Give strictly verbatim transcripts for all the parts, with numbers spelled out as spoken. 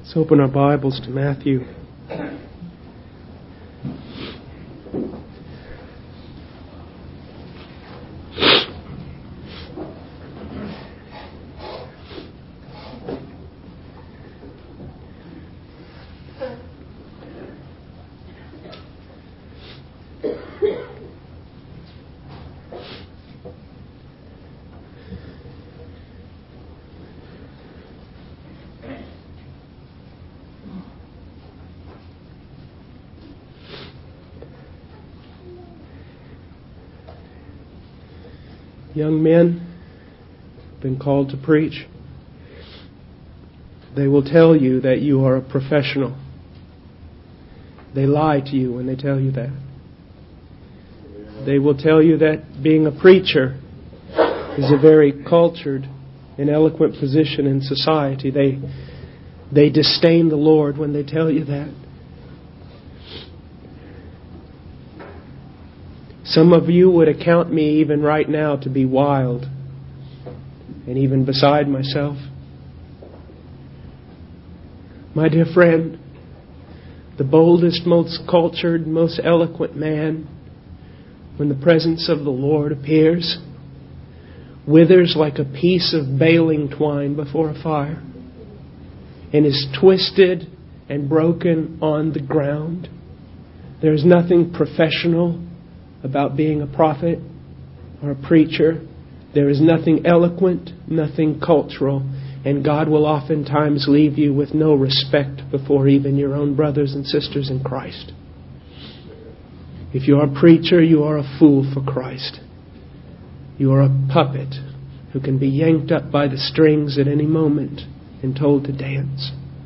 Let's open our Bibles to Matthew. Young men have been called to preach. They will tell you that you are a professional. They lie to you when they tell you that. They will tell you that being a preacher is a very cultured and eloquent position in society. They, they disdain the Lord when they tell you that. Some of you would account me even right now to be wild and even beside myself. My dear friend, the boldest, most cultured, most eloquent man, when the presence of the Lord appears, withers like a piece of baling twine before a fire and is twisted and broken on the ground. There is nothing professional about being a prophet or a preacher. There is nothing eloquent, nothing cultural, and God will oftentimes leave you with no respect before even your own brothers and sisters in Christ. If you are a preacher, you are a fool for Christ. You are a puppet who can be yanked up by the strings at any moment and told to dance.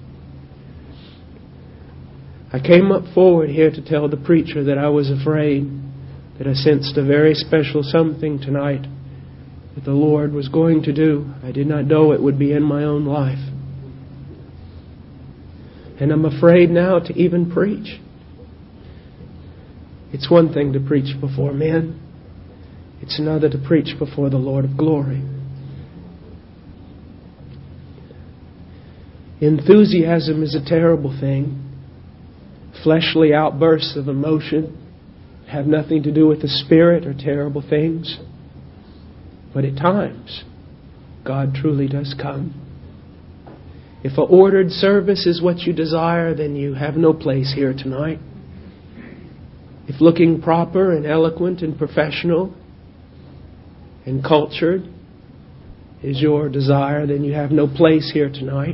I came up forward here to tell the preacher that I was afraid, that I sensed a very special something tonight that the Lord was going to do. I did not know it would be in my own life. And I'm afraid now to even preach. It's one thing to preach before men. It's another to preach before the Lord of glory. Enthusiasm is a terrible thing. Fleshly outbursts of emotion have nothing to do with the Spirit or terrible things. But at times, God truly does come. If an ordered service is what you desire, then you have no place here tonight. If looking proper and eloquent and professional and cultured is your desire, then you have no place here tonight.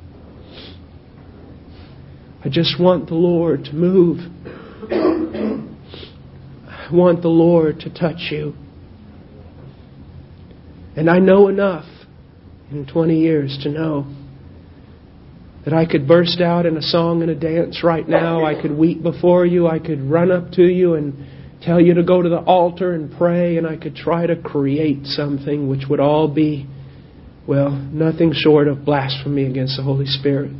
I just want the Lord to move. I want the Lord to touch you. And I know enough in twenty years to know that I could burst out in a song and a dance right now. I could weep before you. I could run up to you and tell you to go to the altar and pray. And I could try to create something which would all be, well, nothing short of blasphemy against the Holy Spirit.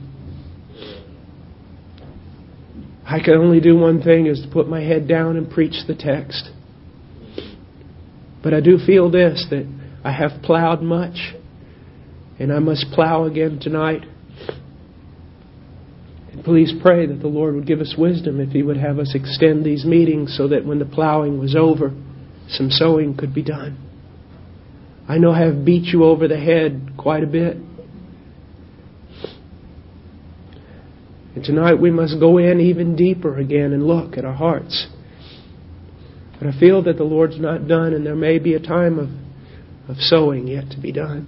I can only do one thing, is to put my head down and preach the text. But I do feel this, that I have plowed much, and I must plow again tonight. And please pray that the Lord would give us wisdom if He would have us extend these meetings so that when the plowing was over, some sowing could be done. I know I have beat you over the head quite a bit. And tonight we must go in even deeper again and look at our hearts. But I feel that the Lord's not done, and there may be a time of, of sowing yet to be done.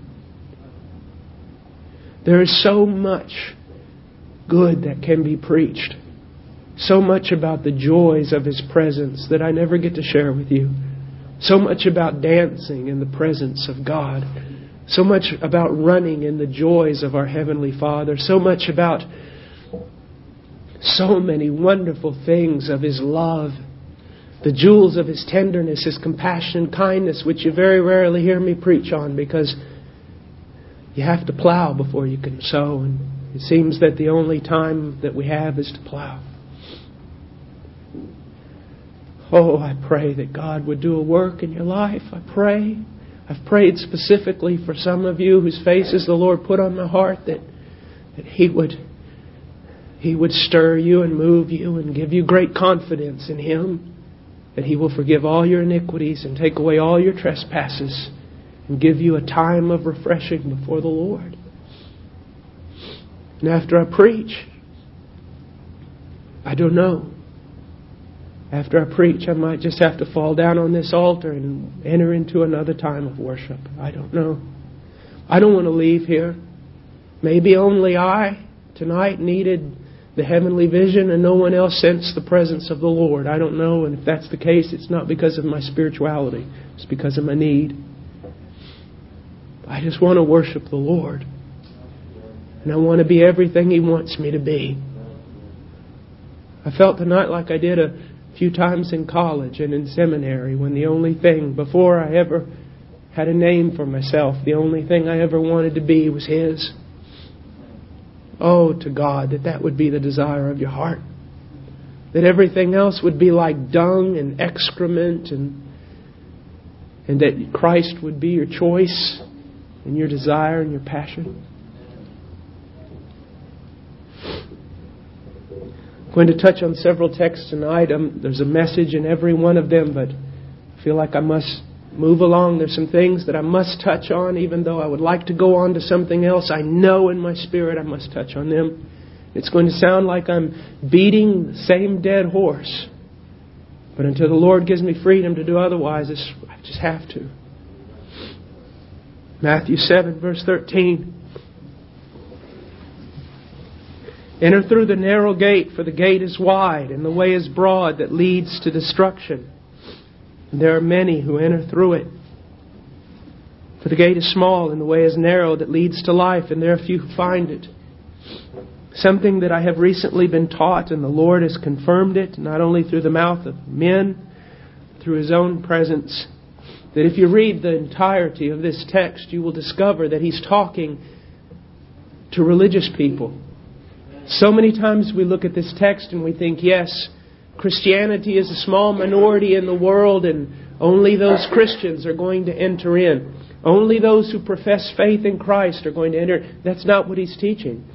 There is so much good that can be preached. So much about the joys of His presence that I never get to share with you. So much about dancing in the presence of God. So much about running in the joys of our Heavenly Father. So much about so many wonderful things of His love. The jewels of His tenderness, His compassion, kindness, which you very rarely hear me preach on because you have to plow before you can sow. And it seems that the only time that we have is to plow. Oh, I pray that God would do a work in your life. I pray. I've prayed specifically for some of you whose faces the Lord put on my heart, that, that He would He would stir you and move you and give you great confidence in Him, that He will forgive all your iniquities and take away all your trespasses and give you a time of refreshing before the Lord. And after I preach, I don't know. After I preach, I might just have to fall down on this altar and enter into another time of worship. I don't know. I don't want to leave here. Maybe only I tonight needed the heavenly vision and no one else sensed the presence of the Lord. I don't know. And if that's the case, it's not because of my spirituality. It's because of my need. I just want to worship the Lord. And I want to be everything He wants me to be. I felt tonight like I did a few times in college and in seminary, when the only thing, before I ever had a name for myself, the only thing I ever wanted to be was His. Oh, to God, that that would be the desire of your heart. That everything else would be like dung and excrement, and and that Christ would be your choice and your desire and your passion. I'm going to touch on several texts tonight. Um, there's a message in every one of them, but I feel like I must move along. There's some things that I must touch on, even though I would like to go on to something else. I know in my spirit I must touch on them. It's going to sound like I'm beating the same dead horse. But until the Lord gives me freedom to do otherwise, it's, I just have to. Matthew seven, verse thirteen. Enter through the narrow gate, for the gate is wide, and the way is broad that leads to destruction. And there are many who enter through it. For the gate is small, and the way is narrow that leads to life, and there are few who find it. Something that I have recently been taught, and the Lord has confirmed it, not only through the mouth of men, through His own presence, that if you read the entirety of this text, you will discover that He's talking to religious people. So many times we look at this text and we think, yes, Christianity is a small minority in the world and only those Christians are going to enter in. Only those who profess faith in Christ are going to enter. That's not what He's teaching.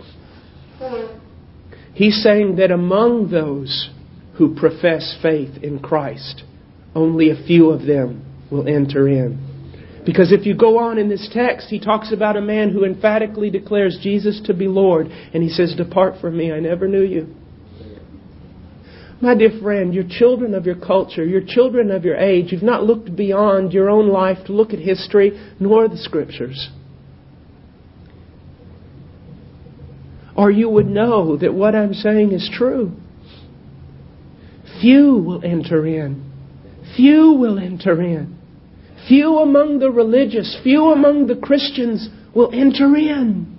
He's saying that among those who profess faith in Christ, only a few of them will enter in. Because if you go on in this text, He talks about a man who emphatically declares Jesus to be Lord. And He says, "Depart from me, I never knew you." My dear friend, you're children of your culture. You're children of your age. You've not looked beyond your own life to look at history, nor the Scriptures. Or you would know that what I'm saying is true. Few will enter in. Few will enter in. Few among the religious, few among the Christians will enter in.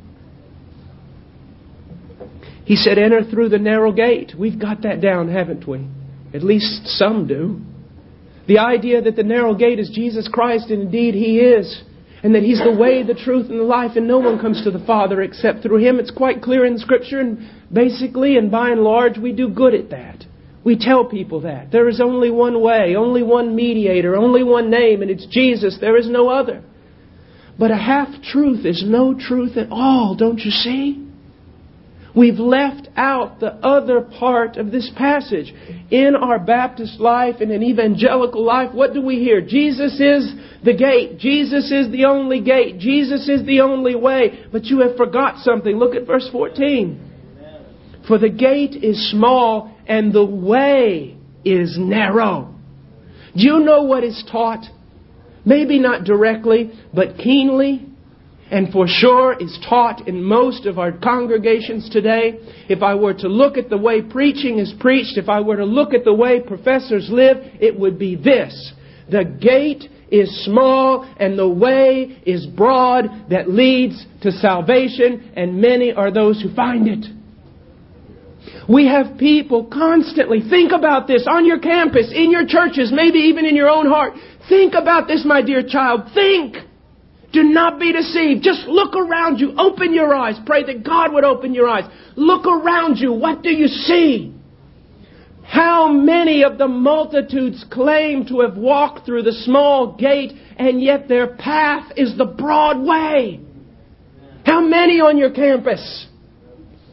He said, enter through the narrow gate. We've got that down, haven't we? At least some do. The idea that the narrow gate is Jesus Christ, and indeed He is. And that He's the way, the truth, and the life, and no one comes to the Father except through Him. It's quite clear in Scripture, and basically and by and large, we do good at that. We tell people that. There is only one way, only one mediator, only one name, and it's Jesus. There is no other. But a half-truth is no truth at all, don't you see? We've left out the other part of this passage. In our Baptist life and in evangelical life, what do we hear? Jesus is the gate. Jesus is the only gate. Jesus is the only way. But you have forgot something. Look at verse fourteen. For the gate is small and the way is narrow. Do you know what is taught? Maybe not directly, but keenly. And for sure is taught in most of our congregations today. If I were to look at the way preaching is preached, if I were to look at the way professors live, it would be this. The gate is small and the way is broad that leads to salvation, and many are those who find it. We have people constantly, think about this on your campus, in your churches, maybe even in your own heart. Think about this, my dear child. Think. Do not be deceived. Just look around you. Open your eyes. Pray that God would open your eyes. Look around you. What do you see? How many of the multitudes claim to have walked through the small gate, and yet their path is the broad way? How many on your campus?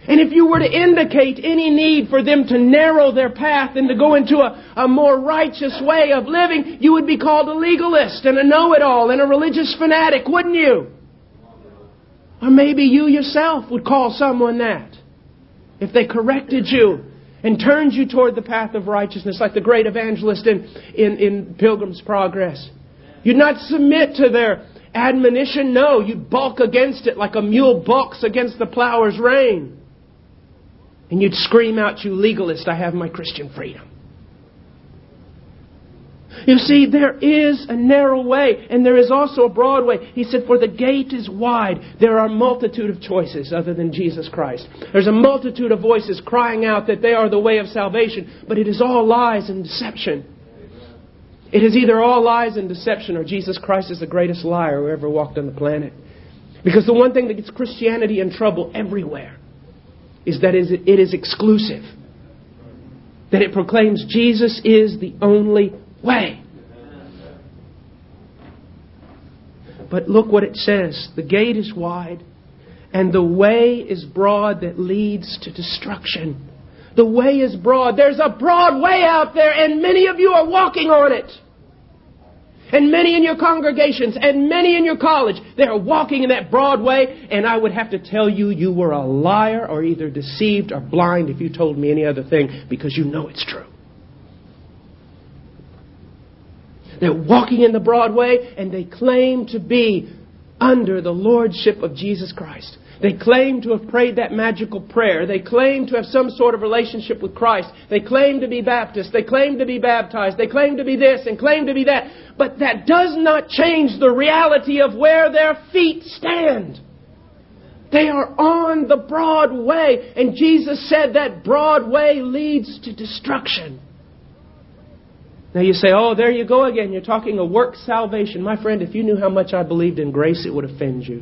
And if you were to indicate any need for them to narrow their path and to go into a, a more righteous way of living, you would be called a legalist and a know-it-all and a religious fanatic, wouldn't you? Or maybe you yourself would call someone that if they corrected you and turned you toward the path of righteousness, like the great evangelist in, in, in Pilgrim's Progress. You'd not submit to their admonition. No, you'd balk against it like a mule balks against the plower's rein. And you'd scream out, "You legalist, I have my Christian freedom." You see, there is a narrow way and there is also a broad way. He said, "For the gate is wide." There are a multitude of choices other than Jesus Christ. There's a multitude of voices crying out that they are the way of salvation. But it is all lies and deception. It is either all lies and deception or Jesus Christ is the greatest liar who ever walked on the planet. Because the one thing that gets Christianity in trouble everywhere is that it is exclusive. That it proclaims Jesus is the only way. But look what it says. The gate is wide and the way is broad that leads to destruction. The way is broad. There's a broad way out there and many of you are walking on it. And many in your congregations and many in your college, they are walking in that broad way. And I would have to tell you, you were a liar or either deceived or blind if you told me any other thing, because you know it's true. They're walking in the broad way and they claim to be under the lordship of Jesus Christ. They claim to have prayed that magical prayer. They claim to have some sort of relationship with Christ. They claim to be Baptist. They claim to be baptized. They claim to be this and claim to be that. But that does not change the reality of where their feet stand. They are on the broad way. And Jesus said that broad way leads to destruction. Now you say, "Oh, there you go again. You're talking a work salvation." My friend, if you knew how much I believed in grace, it would offend you.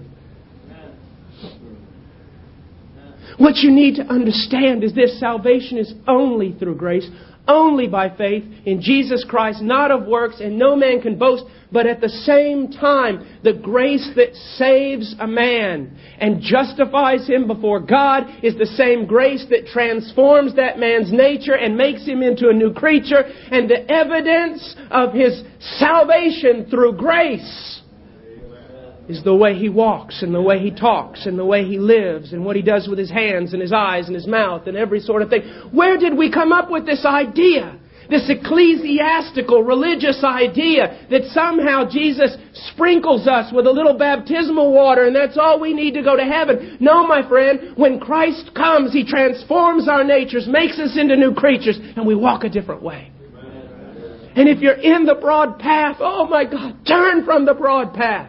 What you need to understand is this: salvation is only through grace, only by faith in Jesus Christ, not of works, and no man can boast. But at the same time, the grace that saves a man and justifies him before God is the same grace that transforms that man's nature and makes him into a new creature. And the evidence of his salvation through grace is the way he walks and the way he talks and the way he lives and what he does with his hands and his eyes and his mouth and every sort of thing. Where did we come up with this idea? This ecclesiastical religious idea that somehow Jesus sprinkles us with a little baptismal water and that's all we need to go to heaven. No, my friend, when Christ comes, He transforms our natures, makes us into new creatures, and we walk a different way. And if you're in the broad path, oh my God, turn from the broad path.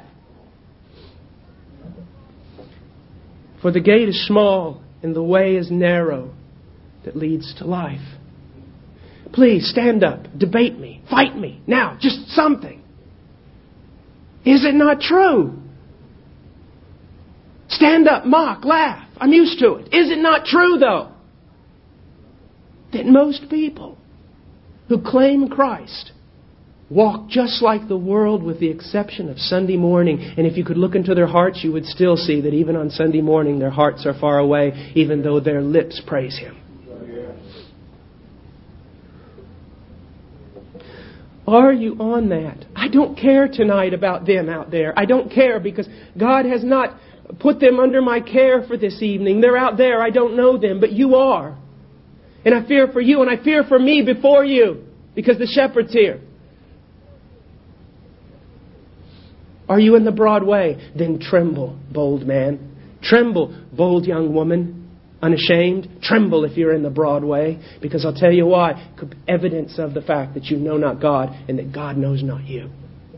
For the gate is small and the way is narrow that leads to life. Please stand up, debate me, fight me, now, just something. Is it not true? Stand up, mock, laugh. I'm used to it. Is it not true, though, that most people who claim Christ walk just like the world with the exception of Sunday morning? And if you could look into their hearts, you would still see that even on Sunday morning, their hearts are far away, even though their lips praise Him. Are you on that? I don't care tonight about them out there. I don't care because God has not put them under my care for this evening. They're out there. I don't know them, but you are. And I fear for you and I fear for me before you because the shepherd's here. Are you in the broad way? Then tremble, bold man. Tremble, bold young woman. Unashamed. Tremble if you're in the broad way. Because I'll tell you why. Evidence of the fact that you know not God and that God knows not you.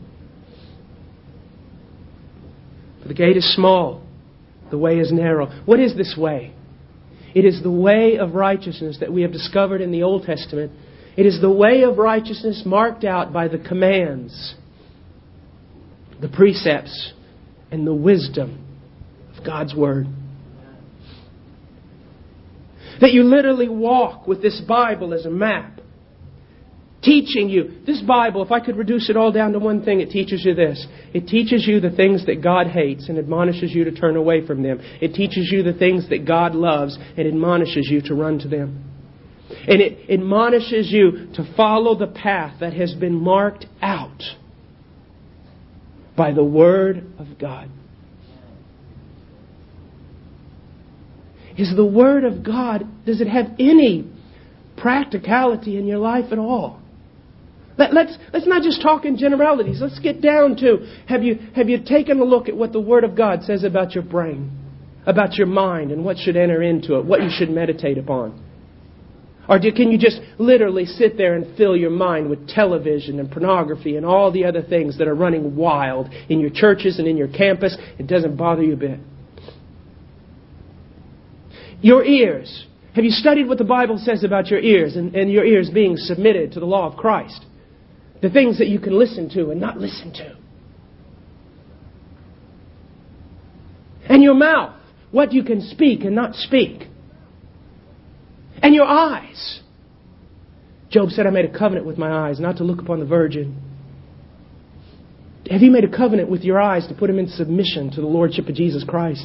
For the gate is small. The way is narrow. What is this way? It is the way of righteousness that we have discovered in the Old Testament. It is the way of righteousness marked out by the commands, the precepts, and the wisdom of God's Word. That you literally walk with this Bible as a map. Teaching you. This Bible, if I could reduce it all down to one thing, it teaches you this. It teaches you the things that God hates and admonishes you to turn away from them. It teaches you the things that God loves and admonishes you to run to them. And it admonishes you to follow the path that has been marked out by the Word of God. Is the Word of God, does it have any practicality in your life at all? Let, let's let's not just talk in generalities. Let's get down to, have you have you taken a look at what the Word of God says about your brain, about your mind, and what should enter into it, what you should meditate upon? Or do, can you just literally sit there and fill your mind with television and pornography and all the other things that are running wild in your churches and in your campus? It doesn't bother you a bit. Your ears. Have you studied what the Bible says about your ears and, and your ears being submitted to the law of Christ? The things that you can listen to and not listen to. And your mouth. What you can speak and not speak. And your eyes. Job said, I made a covenant with my eyes not to look upon the virgin. Have you made a covenant with your eyes to put them in submission to the Lordship of Jesus Christ?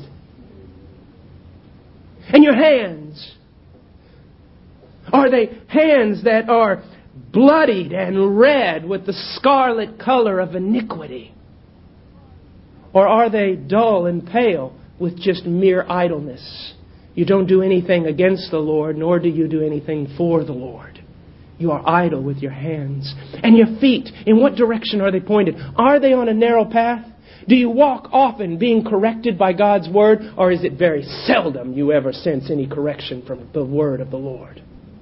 And your hands. Are they hands that are bloodied and red with the scarlet color of iniquity? Or are they dull and pale with just mere idleness? You don't do anything against the Lord, nor do you do anything for the Lord. You are idle with your hands. And your feet, in what direction are they pointed? Are they on a narrow path? Do you walk often being corrected by God's Word? Or is it very seldom you ever sense any correction from the Word of the Lord?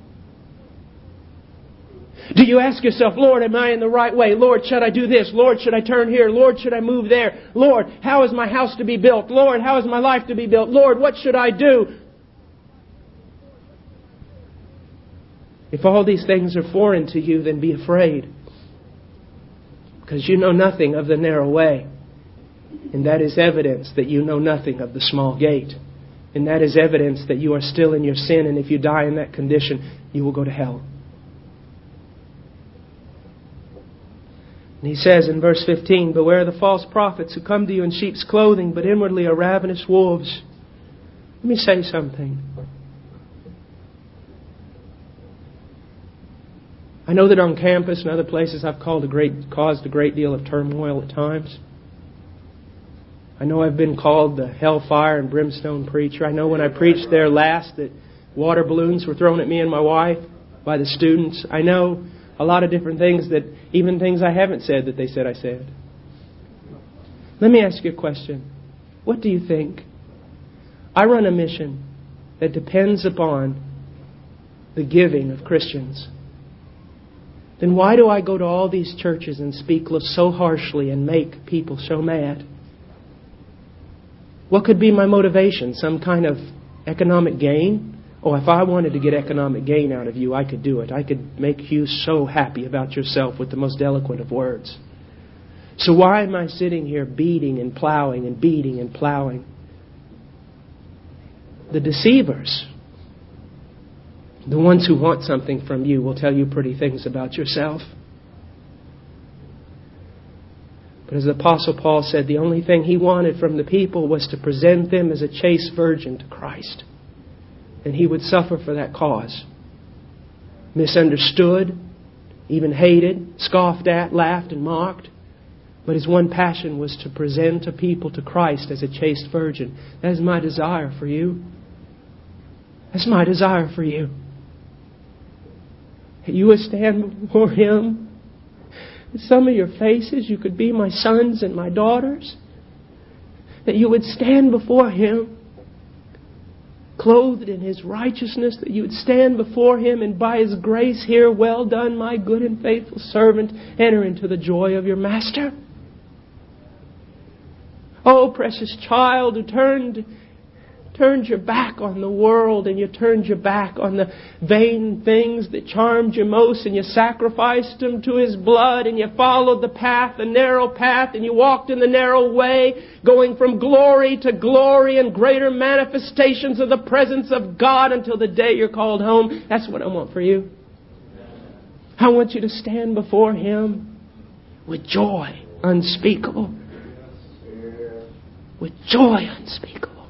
Do you ask yourself, Lord, am I in the right way? Lord, should I do this? Lord, should I turn here? Lord, should I move there? Lord, how is my house to be built? Lord, how is my life to be built? Lord, what should I do? If all these things are foreign to you, then be afraid. Because you know nothing of the narrow way. And that is evidence that you know nothing of the small gate. And that is evidence that you are still in your sin. And if you die in that condition, you will go to hell. And he says in verse fifteen, beware the false prophets who come to you in sheep's clothing, but inwardly are ravenous wolves. Let me say something. I know that on campus and other places I've called a great, caused a great deal of turmoil at times. I know I've been called the hellfire and brimstone preacher. I know when I preached there last that water balloons were thrown at me and my wife by the students. I know a lot of different things, that even things I haven't said that they said I said. Let me ask you a question. What do you think? I run a mission that depends upon the giving of Christians. Then why do I go to all these churches and speak so harshly and make people so mad? What could be my motivation? Some kind of economic gain? Oh, if I wanted to get economic gain out of you, I could do it. I could make you so happy about yourself with the most eloquent of words. So why am I sitting here beating and plowing and beating and plowing? The deceivers, the ones who want something from you, will tell you pretty things about yourself. But as the Apostle Paul said, the only thing he wanted from the people was to present them as a chaste virgin to Christ. And he would suffer for that cause. Misunderstood, even hated, scoffed at, laughed and mocked. But his one passion was to present a people to Christ as a chaste virgin. That is my desire for you. That's my desire for you. That you would stand before Him. In some of your faces, you could be my sons and my daughters. That you would stand before Him, clothed in His righteousness. That you would stand before Him and by His grace hear, well done, my good and faithful servant. Enter into the joy of your Master. Oh, precious child who turned... Turned your back on the world, and you turned your back on the vain things that charmed you most, and you sacrificed them to His blood, and you followed the path, the narrow path, and you walked in the narrow way, going from glory to glory and greater manifestations of the presence of God until the day you're called home. That's what I want for you. I want you to stand before Him with joy unspeakable. With joy unspeakable.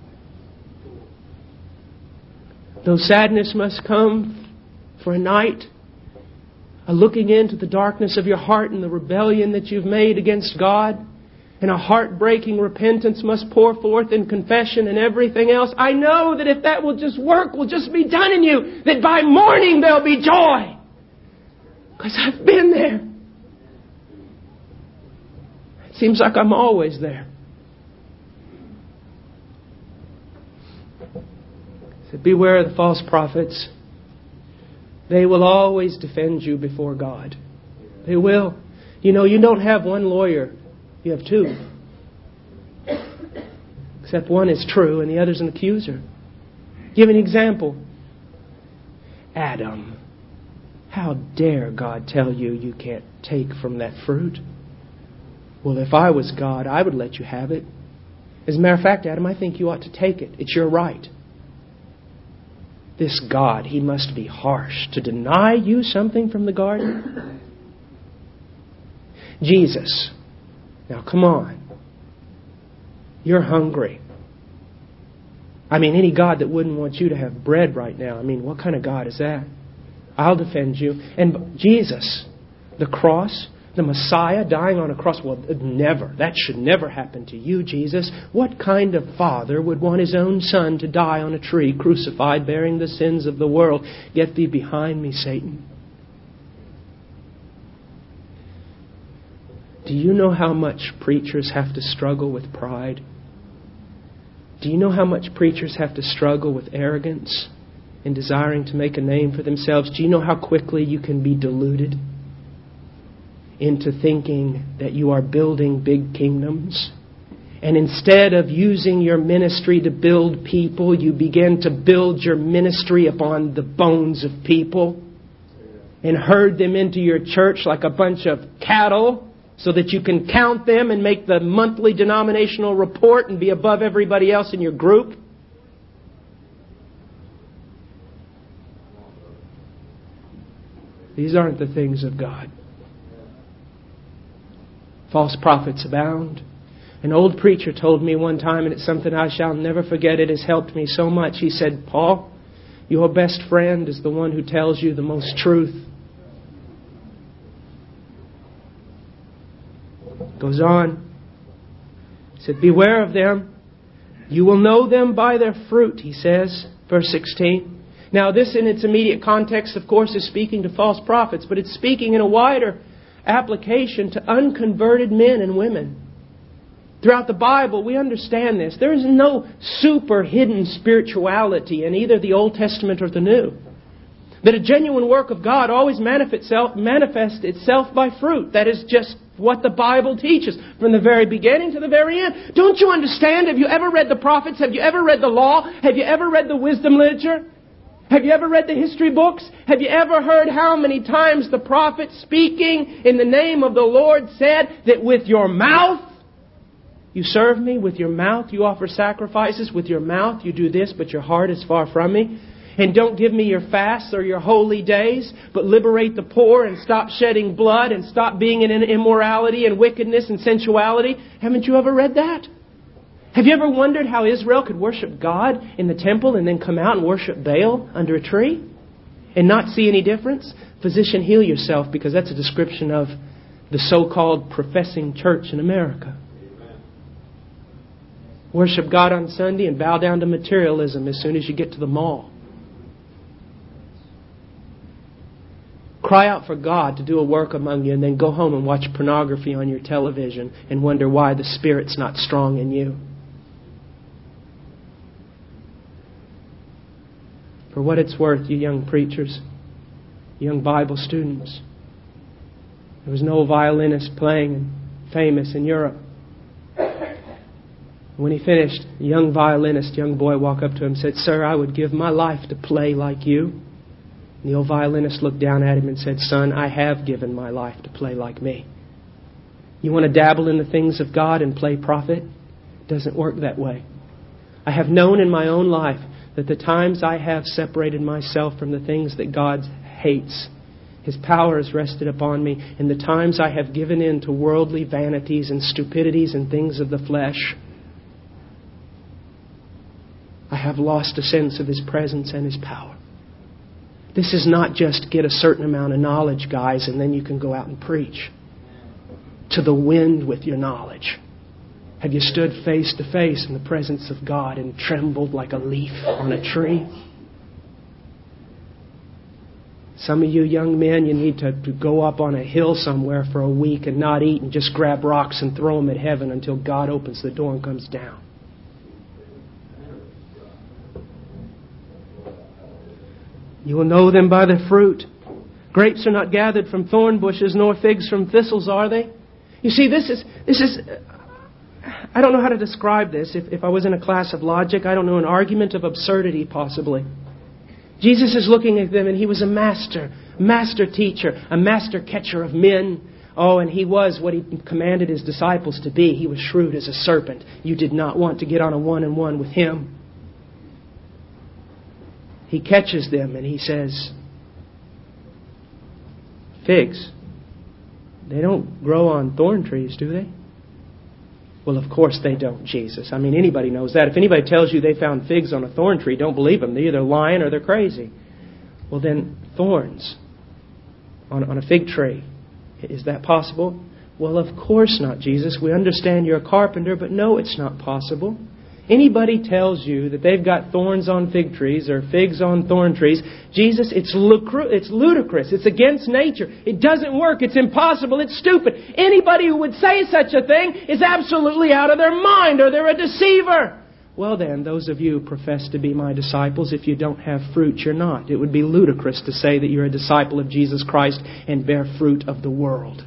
Though sadness must come for a night, a looking into the darkness of your heart and the rebellion that you've made against God, and a heartbreaking repentance must pour forth in confession and everything else. I know that if that will just work, will just be done in you, that by morning there'll be joy. Because I've been there. It seems like I'm always there. So beware of the false prophets. They will always defend you before God. They will. You know, you don't have one lawyer. You have two. Except one is true and the other's an accuser. Give an example. Adam, how dare God tell you you can't take from that fruit? Well, if I was God, I would let you have it. As a matter of fact, Adam, I think you ought to take it. It's your right. This God, He must be harsh to deny you something from the garden. Jesus, now come on. You're hungry. I mean, any God that wouldn't want you to have bread right now. I mean, what kind of God is that? I'll defend you. And Jesus, the cross, the Messiah dying on a cross. Well, never. That should never happen to you, Jesus. What kind of father would want his own son to die on a tree, crucified, bearing the sins of the world? Get thee behind me, Satan. Do you know how much preachers have to struggle with pride? Do you know how much preachers have to struggle with arrogance and desiring to make a name for themselves? Do you know how quickly you can be deluded into thinking that you are building big kingdoms? And instead of using your ministry to build people, you begin to build your ministry upon the bones of people and herd them into your church like a bunch of cattle, so that you can count them and make the monthly denominational report and be above everybody else in your group. These aren't the things of God. False prophets abound. An old preacher told me one time, and it's something I shall never forget. It has helped me so much. He said, Paul, your best friend is the one who tells you the most truth. Goes on. He said, beware of them. You will know them by their fruit, he says. Verse sixteen. Now this in its immediate context, of course, is speaking to false prophets, but it's speaking in a wider application to unconverted men and women. Throughout the Bible, we understand this. There is no super hidden spirituality in either the Old Testament or the New. That a genuine work of God always manifests itself, manifests itself by fruit. That is just what the Bible teaches from the very beginning to the very end. Don't you understand? Have you ever read the prophets? Have you ever read the law? Have you ever read the wisdom literature? Have you ever read the history books? Have you ever heard how many times the prophet speaking in the name of the Lord said that with your mouth you serve me, with your mouth you offer sacrifices, with your mouth you do this, but your heart is far from me? And don't give me your fasts or your holy days, but liberate the poor and stop shedding blood and stop being in immorality and wickedness and sensuality. Haven't you ever read that? Have you ever wondered how Israel could worship God in the temple and then come out and worship Baal under a tree and not see any difference? Physician, heal yourself, because that's a description of the so-called professing church in America. Worship God on Sunday and bow down to materialism as soon as you get to the mall. Cry out for God to do a work among you and then go home and watch pornography on your television and wonder why the Spirit's not strong in you. For what it's worth, you young preachers, young Bible students, there was no violinist playing and famous in Europe. When he finished, a young violinist, young boy walked up to him and said, "Sir, I would give my life to play like you." And the old violinist looked down at him and said, "Son, I have given my life to play like me." You want to dabble in the things of God and play prophet? It doesn't work that way. I have known in my own life that the times I have separated myself from the things that God hates His power has rested upon me in the times I have given in to worldly vanities and stupidities and things of the flesh. I have lost a sense of His presence and His power. This is not just get a certain amount of knowledge, guys, and then you can go out and preach. To the wind with your knowledge. Have you stood face to face in the presence of God and trembled like a leaf on a tree? Some of you young men, you need to, to go up on a hill somewhere for a week and not eat and just grab rocks and throw them at heaven until God opens the door and comes down. You will know them by their fruit. Grapes are not gathered from thorn bushes, nor figs from thistles, are they? You see, this is, this is, I don't know how to describe this. If, if I was in a class of logic, I don't know, an argument of absurdity possibly. Jesus is looking at them and He was a master, master teacher, a master catcher of men. Oh, and He was what He commanded His disciples to be. He was shrewd as a serpent. You did not want to get on a one-on-one with Him. He catches them and He says, figs, they don't grow on thorn trees, do they? Well, of course they don't, Jesus. I mean, anybody knows that. If anybody tells you they found figs on a thorn tree, don't believe them. They're either lying or they're crazy. Well, then, thorns on, on a fig tree. Is that possible? Well, of course not, Jesus. We understand you're a carpenter, but no, it's not possible. Anybody tells you that they've got thorns on fig trees or figs on thorn trees, Jesus, it's lucru- it's ludicrous. It's against nature. It doesn't work. It's impossible. It's stupid. Anybody who would say such a thing is absolutely out of their mind, or they're a deceiver. Well then, those of you who profess to be my disciples, if you don't have fruit, you're not. It would be ludicrous to say that you're a disciple of Jesus Christ and bear fruit of the world.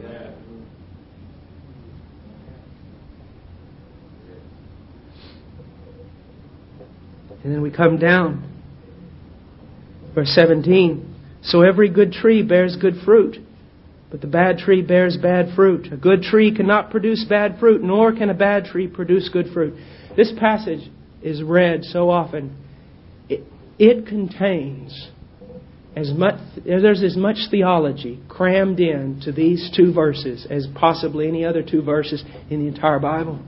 And then we come down. Verse seventeen. So every good tree bears good fruit, but the bad tree bears bad fruit. A good tree cannot produce bad fruit, nor can a bad tree produce good fruit. This passage is read so often. It, it contains as much, there's as much theology crammed into these two verses as possibly any other two verses in the entire Bible.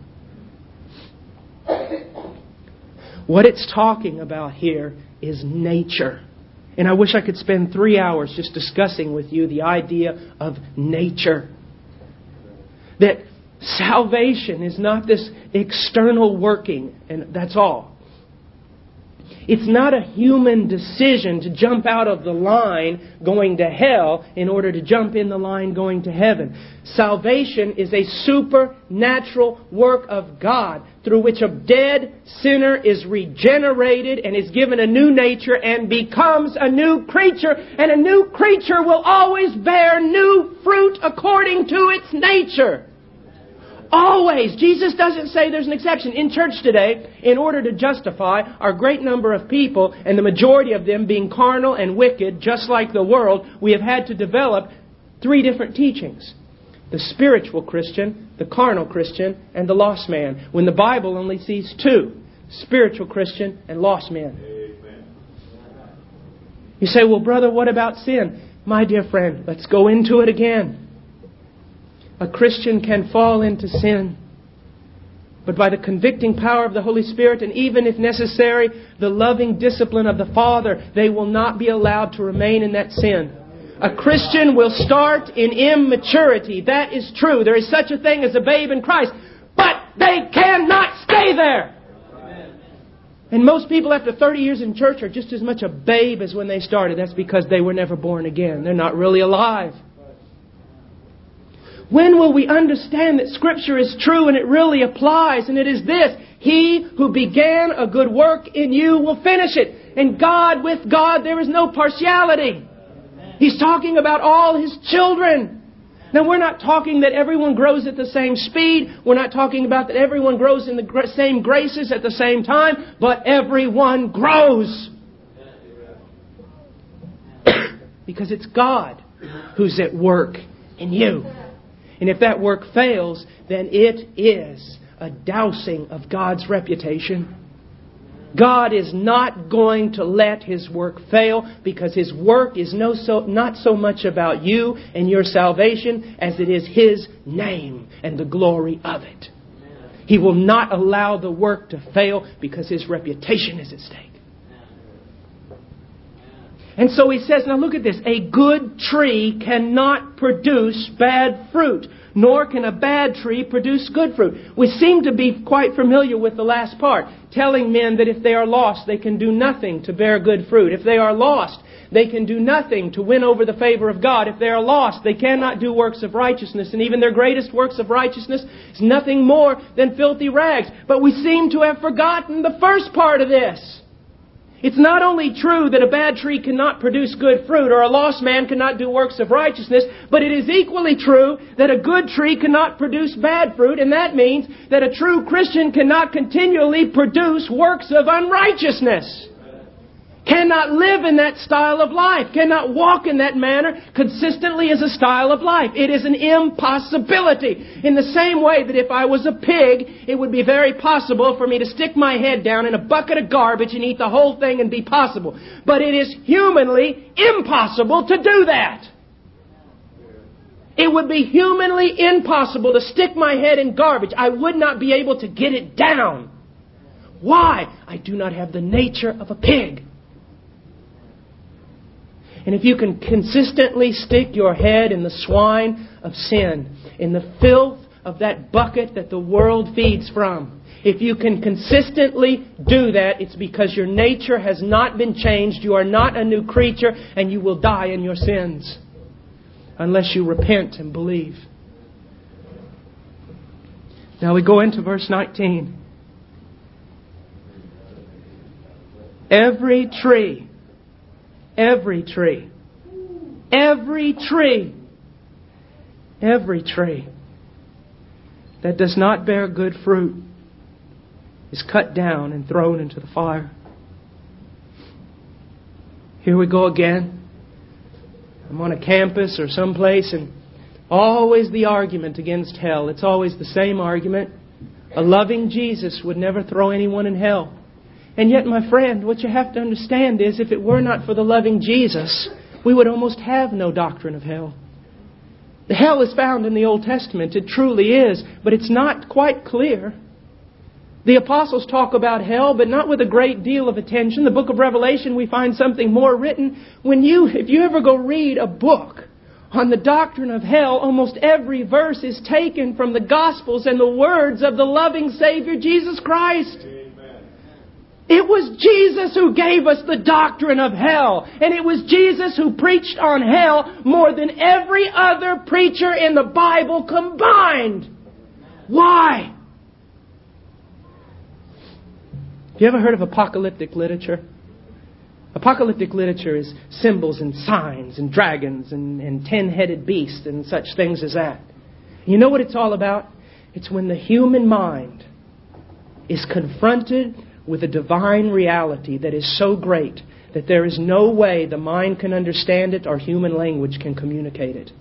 What it's talking about here is nature. And I wish I could spend three hours just discussing with you the idea of nature. That salvation is not this external working, and that's all. It's not a human decision to jump out of the line going to hell in order to jump in the line going to heaven. Salvation is a supernatural work of God through which a dead sinner is regenerated and is given a new nature and becomes a new creature. And a new creature will always bear new fruit according to its nature. Always. Jesus doesn't say there's an exception. In church today, in order to justify our great number of people, and the majority of them being carnal and wicked, just like the world, we have had to develop three different teachings. The spiritual Christian, the carnal Christian, and the lost man. When the Bible only sees two. Spiritual Christian and lost man. Amen. You say, well, brother, what about sin? My dear friend, let's go into it again. A Christian can fall into sin. But by the convicting power of the Holy Spirit, and even if necessary, the loving discipline of the Father, they will not be allowed to remain in that sin. A Christian will start in immaturity. That is true. There is such a thing as a babe in Christ. But they cannot stay there. And most people after thirty years in church are just as much a babe as when they started. That's because they were never born again. They're not really alive. When will we understand that Scripture is true and it really applies? And it is this: He who began a good work in you will finish it. And God, with God, there is no partiality. He's talking about all His children. Now, we're not talking that everyone grows at the same speed. We're not talking about that everyone grows in the same graces at the same time. But everyone grows. Because it's God who's at work in you. And if that work fails, then it is a dousing of God's reputation. God is not going to let His work fail, because His work is no so, not so much about you and your salvation as it is His name and the glory of it. He will not allow the work to fail because His reputation is at stake. And so He says, now look at this. A good tree cannot produce bad fruit, nor can a bad tree produce good fruit. We seem to be quite familiar with the last part, telling men that if they are lost, they can do nothing to bear good fruit. If they are lost, they can do nothing to win over the favor of God. If they are lost, they cannot do works of righteousness. And even their greatest works of righteousness is nothing more than filthy rags. But we seem to have forgotten the first part of this. It's not only true that a bad tree cannot produce good fruit, or a lost man cannot do works of righteousness, but it is equally true that a good tree cannot produce bad fruit, and that means that a true Christian cannot continually produce works of unrighteousness. Cannot live in that style of life. Cannot walk in that manner consistently as a style of life. It is an impossibility. In the same way that if I was a pig, it would be very possible for me to stick my head down in a bucket of garbage and eat the whole thing and be possible. But it is humanly impossible to do that. It would be humanly impossible to stick my head in garbage. I would not be able to get it down. Why? I do not have the nature of a pig. And if you can consistently stick your head in the swine of sin, in the filth of that bucket that the world feeds from, if you can consistently do that, it's because your nature has not been changed. You are not a new creature, and you will die in your sins unless you repent and believe. Now we go into verse nineteen. Every tree Every tree, every tree, every tree that does not bear good fruit is cut down and thrown into the fire. Here we go again. I'm on a campus or someplace, and always the argument against hell. It's always the same argument. A loving Jesus would never throw anyone in hell. And yet, my friend, what you have to understand is, if it were not for the loving Jesus, we would almost have no doctrine of hell. The hell is found in the Old Testament. It truly is. But it's not quite clear. The apostles talk about hell, but not with a great deal of attention. The book of Revelation, we find something more written. When you, if you ever go read a book on the doctrine of hell, almost every verse is taken from the Gospels and the words of the loving Savior, Jesus Christ. It was Jesus who gave us the doctrine of hell. And it was Jesus who preached on hell more than every other preacher in the Bible combined. Why? Have you ever heard of apocalyptic literature? Apocalyptic literature is symbols and signs and dragons and, and ten-headed beasts and such things as that. You know what it's all about? It's when the human mind is confronted with a divine reality that is so great that there is no way the mind can understand it or human language can communicate it.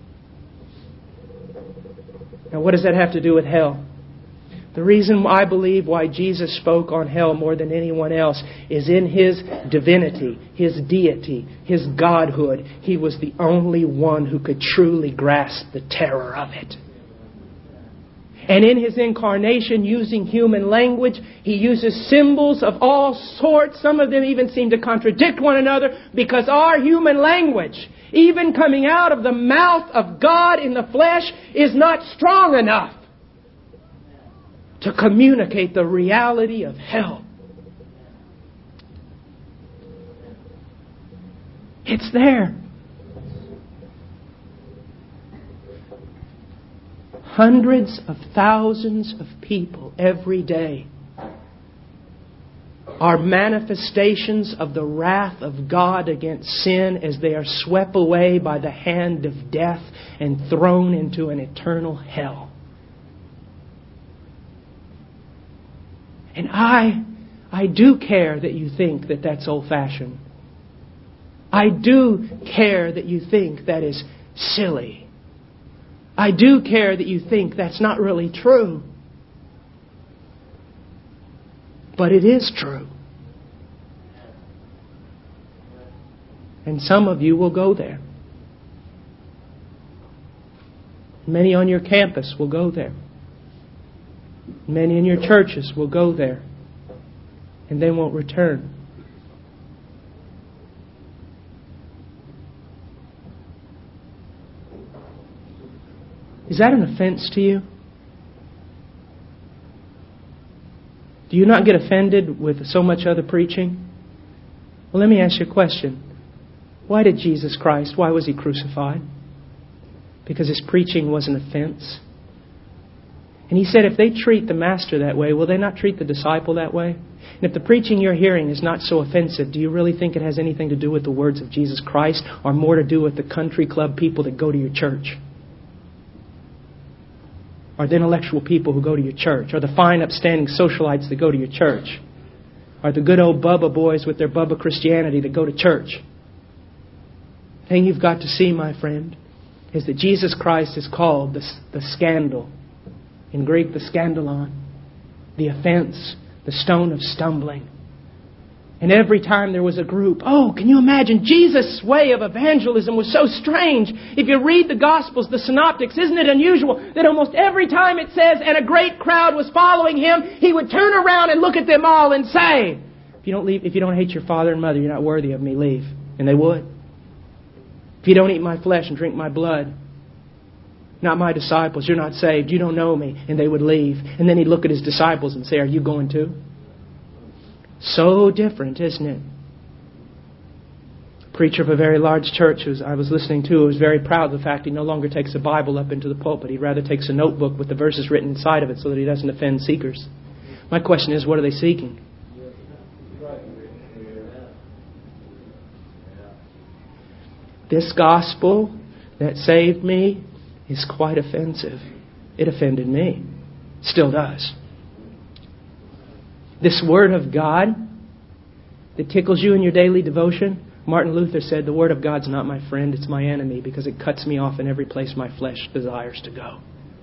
Now, what does that have to do with hell? The reason I believe why Jesus spoke on hell more than anyone else is in His divinity, His deity, His godhood. He was the only one who could truly grasp the terror of it. And in His incarnation, using human language, He uses symbols of all sorts. Some of them even seem to contradict one another, because our human language, even coming out of the mouth of God in the flesh, is not strong enough to communicate the reality of hell. It's there. Hundreds of thousands of people every day are manifestations of the wrath of God against sin as they are swept away by the hand of death and thrown into an eternal hell. And I, I do care that you think that that's old-fashioned. I do care that you think that is silly. I do care that you think that's not really true. But it is true. And some of you will go there. Many on your campus will go there. Many in your churches will go there. And they won't return. Is that an offense to you? Do you not get offended with so much other preaching? Well, let me ask you a question. Why did Jesus Christ, why was He crucified? Because His preaching was an offense. And He said if they treat the Master that way, will they not treat the disciple that way? And if the preaching you're hearing is not so offensive, do you really think it has anything to do with the words of Jesus Christ or more to do with the country club people that go to your church? Or the intellectual people who go to your church? Or the fine upstanding socialites that go to your church? Or the good old Bubba boys with their Bubba Christianity that go to church? The thing you've got to see, my friend, is that Jesus Christ is called the, the scandal. In Greek, the scandalon. The offense. The stone of stumbling. And every time there was a group, oh, can you imagine? Jesus' way of evangelism was so strange. If you read the Gospels, the Synoptics, isn't it unusual that almost every time it says, and a great crowd was following Him, He would turn around and look at them all and say, if you don't leave, if you don't hate your father and mother, you're not worthy of me, leave. And they would. If you don't eat my flesh and drink my blood, not my disciples, you're not saved, you don't know me. And they would leave. And then He'd look at His disciples and say, are you going too? So different, isn't it? A preacher of a very large church who I was listening to was very proud of the fact he no longer takes a Bible up into the pulpit. He rather takes a notebook with the verses written inside of it so that he doesn't offend seekers. My question is, what are they seeking? This gospel that saved me is quite offensive. It offended me. Still does. This Word of God that tickles you in your daily devotion, Martin Luther said, the Word of God's not my friend, it's my enemy because it cuts me off in every place my flesh desires to go.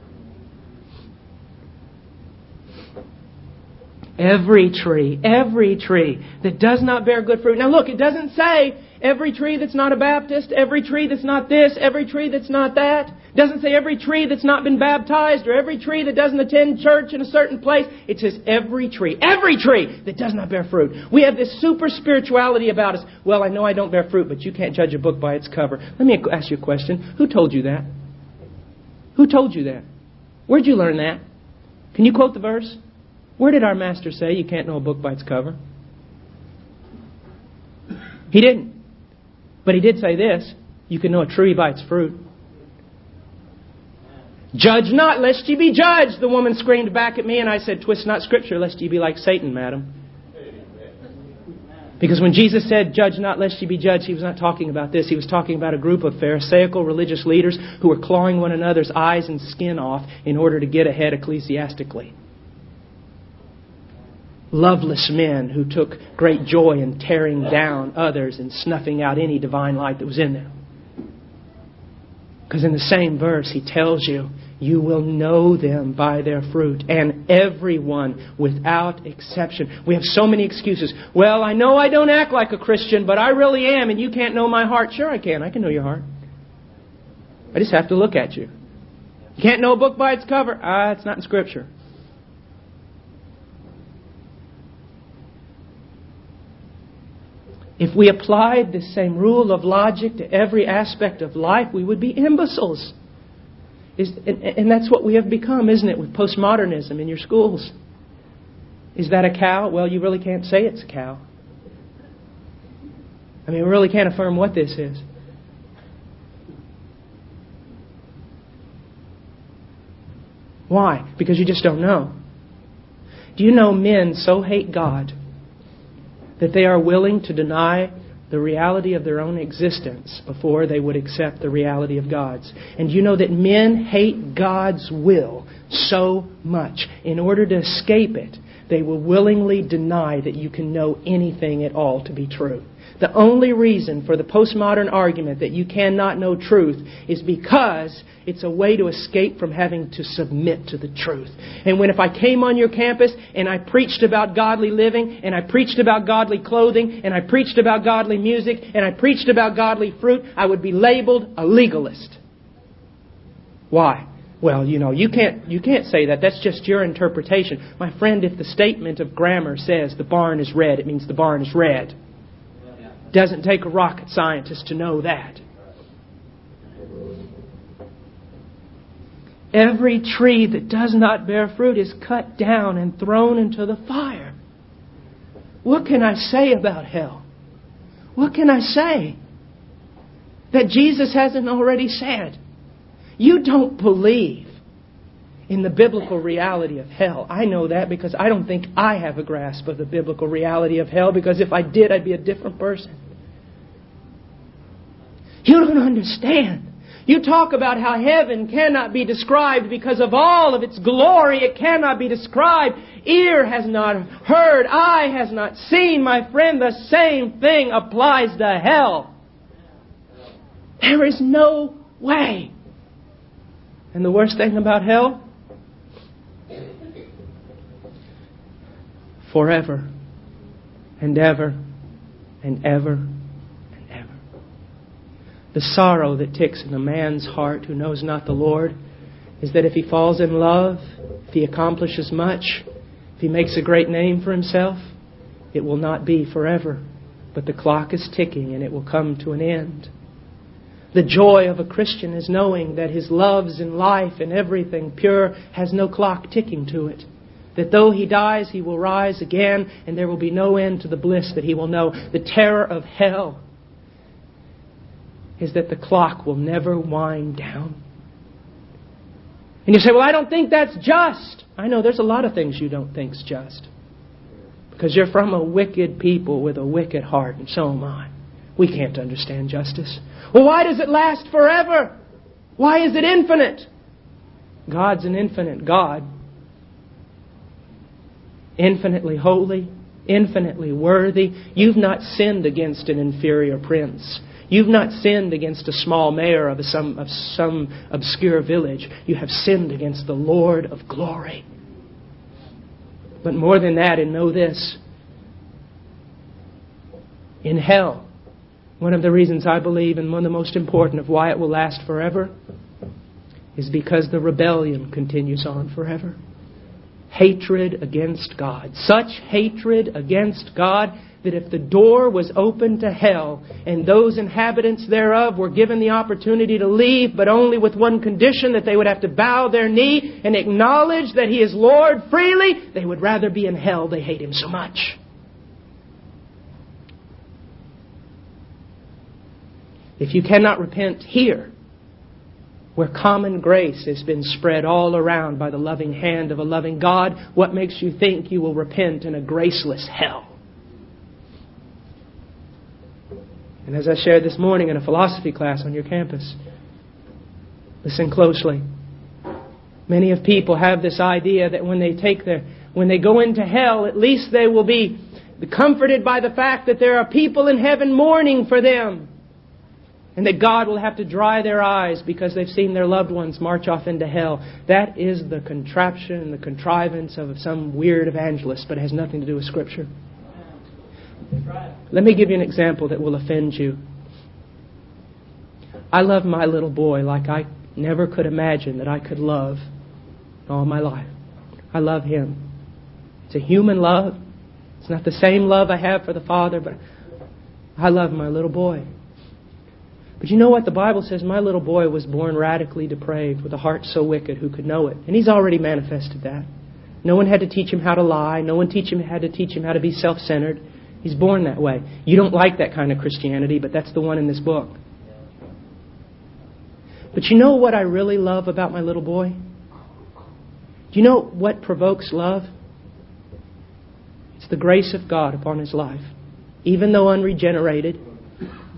Every tree, every tree that does not bear good fruit. Now look, it doesn't say every tree that's not a Baptist, every tree that's not this, every tree that's not that. It doesn't say every tree that's not been baptized or every tree that doesn't attend church in a certain place. It says every tree, every tree that does not bear fruit. We have this super spirituality about us. Well, I know I don't bear fruit, but you can't judge a book by its cover. Let me ask you a question. Who told you that? Who told you that? Where'd you learn that? Can you quote the verse? Where did our Master say you can't know a book by its cover? He didn't. But He did say this, you can know a tree by its fruit. Judge not, lest ye be judged, the woman screamed back at me, and I said, twist not Scripture, lest ye be like Satan, madam. Because when Jesus said, judge not, lest ye be judged, He was not talking about this. He was talking about a group of Pharisaical religious leaders who were clawing one another's eyes and skin off in order to get ahead ecclesiastically. Loveless men who took great joy in tearing down others and snuffing out any divine light that was in them. Because in the same verse He tells you, you will know them by their fruit. And everyone without exception. We have so many excuses. Well, I know I don't act like a Christian, but I really am, and you can't know my heart. Sure I can. I can know your heart. I just have to look at you. You can't know a book by its cover. Ah, it's not in Scripture. If we applied the same rule of logic to every aspect of life, we would be imbeciles. Is, and, and that's what we have become, isn't it, with postmodernism in your schools. Is that a cow? Well, you really can't say it's a cow. I mean, we really can't affirm what this is. Why? Because you just don't know. Do you know men so hate God that they are willing to deny the reality of their own existence before they would accept the reality of God's? And you know that men hate God's will so much in order to escape it they will willingly deny that you can know anything at all to be true. The only reason for the postmodern argument that you cannot know truth is because it's a way to escape from having to submit to the truth. And when if I came on your campus and I preached about godly living, and I preached about godly clothing, and I preached about godly music, and I preached about godly fruit, I would be labeled a legalist. Why? Well, you know, you can't you can't say that. That's just your interpretation. My friend, if the statement of grammar says the barn is red, it means the barn is red. Doesn't take a rocket scientist to know that. Every tree that does not bear fruit is cut down and thrown into the fire. What can I say about hell? What can I say that Jesus hasn't already said? You don't believe in the biblical reality of hell. I know that because I don't think I have a grasp of the biblical reality of hell, because if I did, I'd be a different person. You don't understand. You talk about how heaven cannot be described because of all of its glory. It cannot be described. Ear has not heard. Eye has not seen. My friend, the same thing applies to hell. There is no way. And the worst thing about hell? Forever and ever and ever and ever. The sorrow that ticks in a man's heart who knows not the Lord is that if he falls in love, if he accomplishes much, if he makes a great name for himself, it will not be forever. But the clock is ticking and it will come to an end. The joy of a Christian is knowing that his loves in life and everything pure has no clock ticking to it. That though he dies, he will rise again, and there will be no end to the bliss that he will know. The terror of hell is that the clock will never wind down. And you say, well, I don't think that's just. I know there's a lot of things you don't think's just. Because you're from a wicked people with a wicked heart, and so am I. We can't understand justice. Well, why does it last forever? Why is it infinite? God's an infinite God. Infinitely holy, infinitely worthy. You've not sinned against an inferior prince. You've not sinned against a small mayor of some, of some obscure village. You have sinned against the Lord of glory. But more than that, and know this. In hell, one of the reasons I believe, and one of the most important of why it will last forever, is because the rebellion continues on forever. Hatred against God. Such hatred against God that if the door was open to hell and those inhabitants thereof were given the opportunity to leave, but only with one condition, that they would have to bow their knee and acknowledge that He is Lord freely, they would rather be in hell. They hate Him so much. If you cannot repent here, where common grace has been spread all around by the loving hand of a loving God, what makes you think you will repent in a graceless hell? And as I shared this morning in a philosophy class on your campus, listen closely. Many of people have this idea that when they take their, when they go into hell, at least they will be comforted by the fact that there are people in heaven mourning for them. And that God will have to dry their eyes because they've seen their loved ones march off into hell. That is the contraption and the contrivance of some weird evangelist, but it has nothing to do with Scripture. Let me give you an example that will offend you. I love my little boy like I never could imagine that I could love all my life. I love him. It's a human love. It's not the same love I have for the Father, but I love my little boy. But you know what? The Bible says my little boy was born radically depraved with a heart so wicked, who could know it? And he's already manifested that. No one had to teach him how to lie. No one teach him had to teach him how to be self-centered. He's born that way. You don't like that kind of Christianity, but that's the one in this book. But you know what I really love about my little boy? Do you know what provokes love? It's the grace of God upon his life. Even though unregenerated,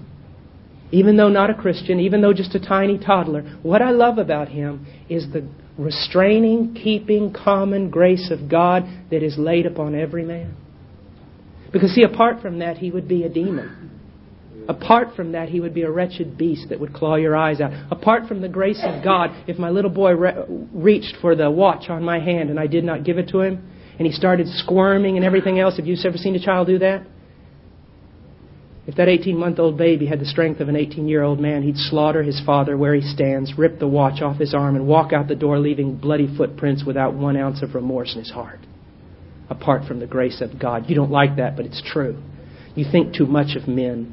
even though not a Christian, even though just a tiny toddler, what I love about him is the restraining, keeping, common grace of God that is laid upon every man. Because see, apart from that, he would be a demon. Apart from that, he would be a wretched beast that would claw your eyes out. Apart from the grace of God, if my little boy re- reached for the watch on my hand and I did not give it to him, and he started squirming and everything else, have you ever seen a child do that? If that eighteen-month-old baby had the strength of an eighteen-year-old man, he'd slaughter his father where he stands, rip the watch off his arm, and walk out the door leaving bloody footprints without one ounce of remorse in his heart. Apart from the grace of God. You don't like that, but it's true. You think too much of men.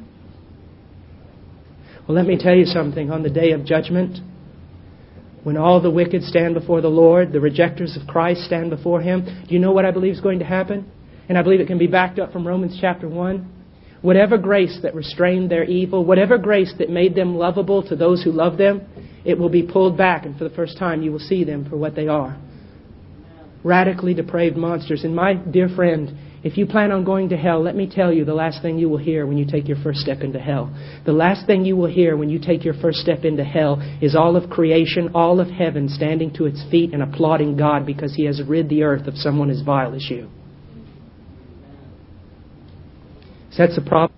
Well, let me tell you something. On the day of judgment, when all the wicked stand before the Lord, the rejectors of Christ stand before Him, do you know what I believe is going to happen? And I believe it can be backed up from Romans chapter one. Whatever grace that restrained their evil, whatever grace that made them lovable to those who love them, it will be pulled back, and for the first time you will see them for what they are. Radically depraved monsters. And my dear friend, if you plan on going to hell, let me tell you the last thing you will hear when you take your first step into hell. The last thing you will hear when you take your first step into hell is all of creation, all of heaven standing to its feet and applauding God because He has rid the earth of someone as vile as you. So that's the problem.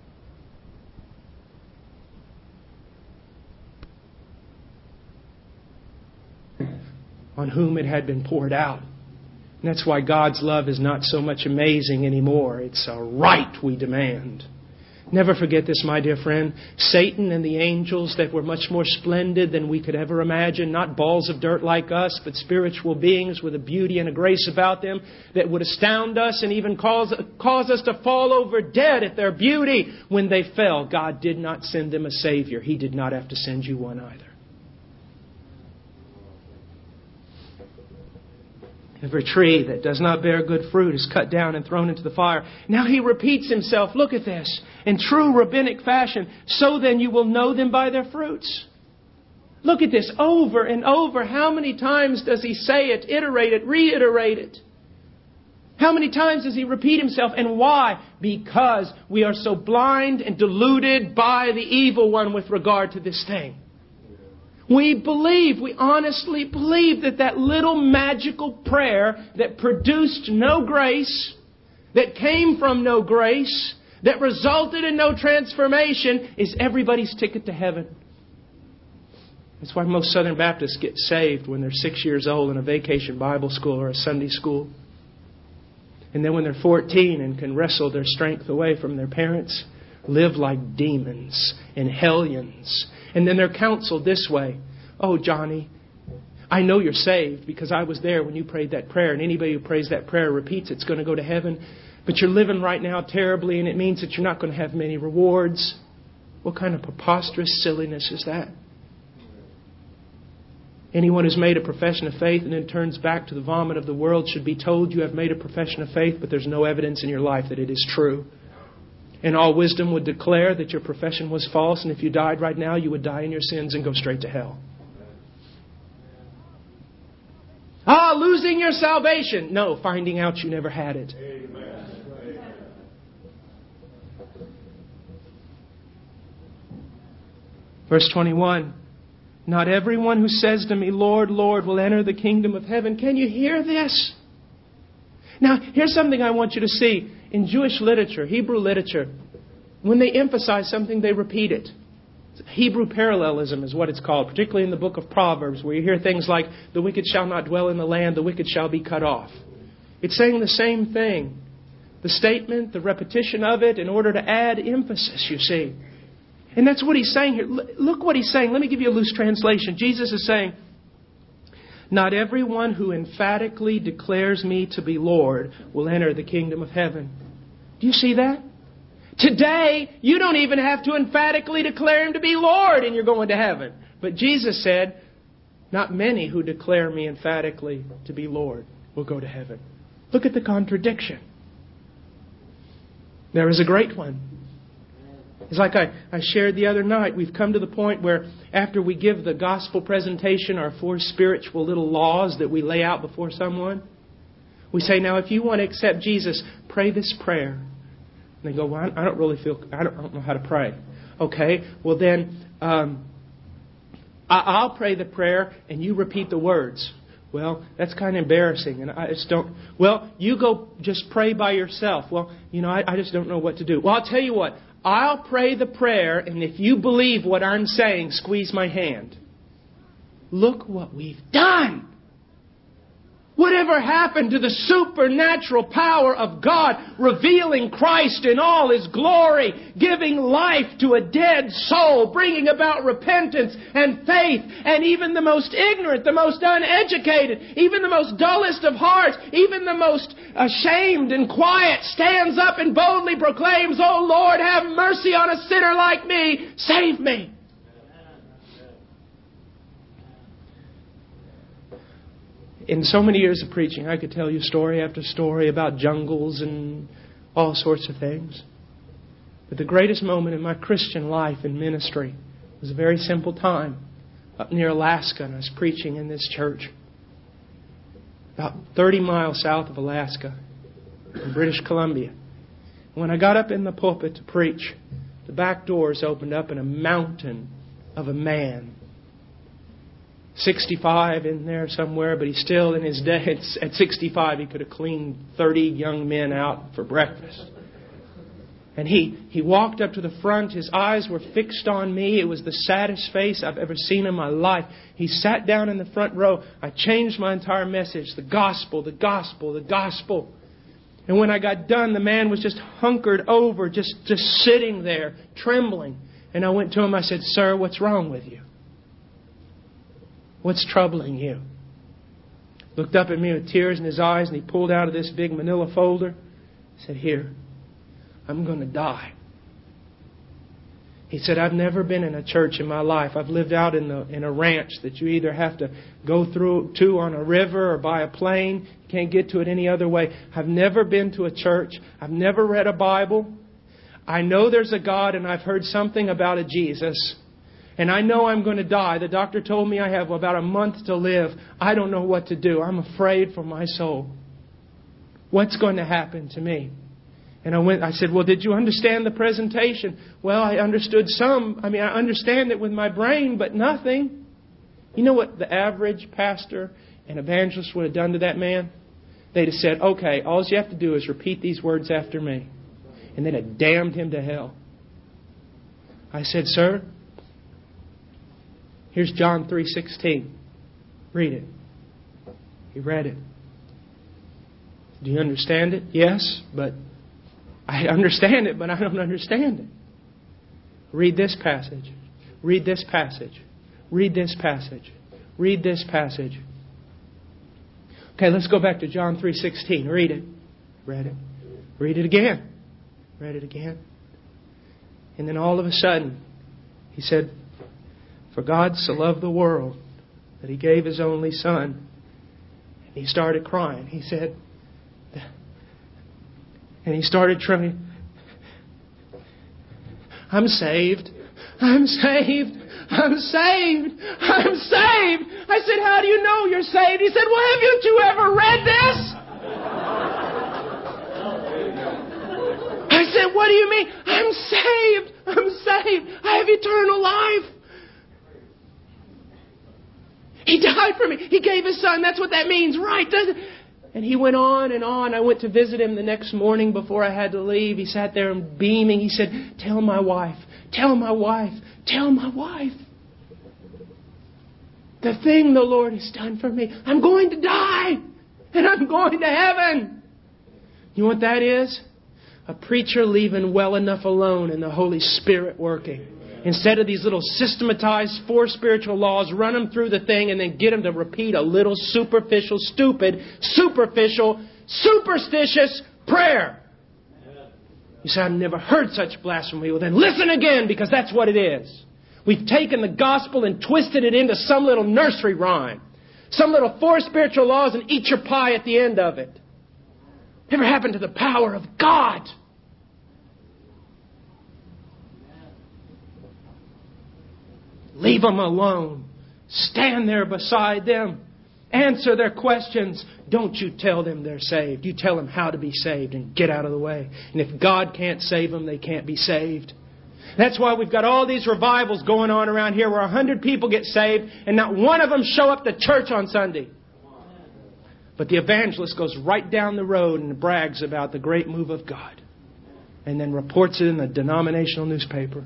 On whom it had been poured out. And that's why God's love is not so much amazing anymore. It's a right we demand. Never forget this, my dear friend. Satan and the angels that were much more splendid than we could ever imagine, not balls of dirt like us, but spiritual beings with a beauty and a grace about them that would astound us and even cause, cause us to fall over dead at their beauty. When they fell, God did not send them a Savior. He did not have to send you one either. Every tree that does not bear good fruit is cut down and thrown into the fire. Now he repeats himself. Look at this. In true rabbinic fashion. So then you will know them by their fruits. Look at this over and over. How many times does he say it, iterate it, reiterate it? How many times does he repeat himself? And why? Because we are so blind and deluded by the evil one with regard to this thing. We believe, we honestly believe that that little magical prayer that produced no grace, that came from no grace, that resulted in no transformation, is everybody's ticket to heaven. That's why most Southern Baptists get saved when they're six years old in a vacation Bible school or a Sunday school. And then when they're fourteen and can wrestle their strength away from their parents, live like demons and hellions. And then they're counseled this way. Oh, Johnny, I know you're saved because I was there when you prayed that prayer. And anybody who prays that prayer repeats it's going to go to heaven. But you're living right now terribly and it means that you're not going to have many rewards. What kind of preposterous silliness is that? Anyone who's made a profession of faith and then turns back to the vomit of the world should be told you have made a profession of faith, but there's no evidence in your life that it is true. And all wisdom would declare that your profession was false. And if you died right now, you would die in your sins and go straight to hell. Ah, losing your salvation. No, finding out you never had it. Amen. Verse twenty-one. Not everyone who says to me, Lord, Lord, will enter the kingdom of heaven. Can you hear this? Now, here's something I want you to see. In Jewish literature, Hebrew literature, when they emphasize something, they repeat it. Hebrew parallelism is what it's called, particularly in the book of Proverbs, where you hear things like, the wicked shall not dwell in the land, the wicked shall be cut off. It's saying the same thing. The statement, the repetition of it, in order to add emphasis, you see. And that's what he's saying here. Look what he's saying. Let me give you a loose translation. Jesus is saying, not everyone who emphatically declares me to be Lord will enter the kingdom of heaven. Do you see that? Today, you don't even have to emphatically declare Him to be Lord and you're going to heaven. But Jesus said, not many who declare me emphatically to be Lord will go to heaven. Look at the contradiction. There is a great one. It's like I, I shared the other night. We've come to the point where after we give the gospel presentation, our four spiritual little laws that we lay out before someone, we say, now if you want to accept Jesus, pray this prayer. And they go, well, I don't really feel, I don't, I don't know how to pray. Okay, well then, um, I, I'll pray the prayer and you repeat the words. Well, that's kind of embarrassing, and I just don't... Well, you go just pray by yourself. Well, you know, I, I just don't know what to do. Well, I'll tell you what. I'll pray the prayer, and if you believe what I'm saying, squeeze my hand. Look what we've done! Whatever happened to the supernatural power of God revealing Christ in all His glory, giving life to a dead soul, bringing about repentance and faith, and even the most ignorant, the most uneducated, even the most dullest of hearts, even the most ashamed and quiet stands up and boldly proclaims, "Oh Lord, have mercy on a sinner like me. Save me." In so many years of preaching, I could tell you story after story about jungles and all sorts of things. But the greatest moment in my Christian life and ministry was a very simple time up near Alaska, and I was preaching in this church. About thirty miles south of Alaska, in British Columbia. When I got up in the pulpit to preach, the back doors opened up and a mountain of a man, sixty-five in there somewhere, but he's still in his day. At sixty-five, he could have cleaned thirty young men out for breakfast. And he, he walked up to the front. His eyes were fixed on me. It was the saddest face I've ever seen in my life. He sat down in the front row. I changed my entire message. The gospel, the gospel, the gospel. And when I got done, the man was just hunkered over, just, just sitting there, trembling. And I went to him. I said, "Sir, what's wrong with you? What's troubling you?" Looked up at me with tears in his eyes, and he pulled out of this big manila folder. He said, "Here, I'm going to die." He said, "I've never been in a church in my life. I've lived out in the in a ranch that you either have to go through to on a river or by a plane. You can't get to it any other way. I've never been to a church. I've never read a Bible. I know there's a God, and I've heard something about a Jesus. And I know I'm going to die. The doctor told me I have about a month to live. I don't know what to do. I'm afraid for my soul. What's going to happen to me?" And I went. I said, "Well, did you understand the presentation?" "Well, I understood some. I mean, I understand it with my brain, but nothing." You know what the average pastor and evangelist would have done to that man? They'd have said, "Okay, all you have to do is repeat these words after me." And they'd have damned him to hell. I said, "Sir, here's John three sixteen. Read it." He read it. "Do you understand it?" "Yes, but I understand it, but I don't understand it." "Read this passage. Read this passage. Read this passage. Read this passage." Okay, let's go back to John three sixteen. Read it. Read it. Read it again. Read it again. And then all of a sudden, he said, "For God so loved the world that He gave His only Son." And he started crying. He said, and he started trying, "I'm saved. I'm saved. I'm saved. I'm saved." I said, "How do you know you're saved?" He said, "Well, haven't you ever read this?" I said, "What do you mean?" "I'm saved. I'm saved. I have eternal life. He died for me. He gave His Son. That's what that means, right?" Doesn't it? And he went on and on. I went to visit him the next morning before I had to leave. He sat there and beaming. He said, "Tell my wife. Tell my wife. Tell my wife. The thing the Lord has done for me. I'm going to die. And I'm going to heaven." You know what that is? A preacher leaving well enough alone and the Holy Spirit working. Instead of these little systematized four spiritual laws, run them through the thing and then get them to repeat a little superficial, stupid, superficial, superstitious prayer. You say, "I've never heard such blasphemy." Well, then listen again, because that's what it is. We've taken the gospel and twisted it into some little nursery rhyme. Some little four spiritual laws and eat your pie at the end of it. Never happened to the power of God. Leave them alone. Stand there beside them. Answer their questions. Don't you tell them they're saved. You tell them how to be saved and get out of the way. And if God can't save them, they can't be saved. That's why we've got all these revivals going on around here where a hundred people get saved and not one of them show up to church on Sunday. But the evangelist goes right down the road and brags about the great move of God. And then reports it in the denominational newspaper.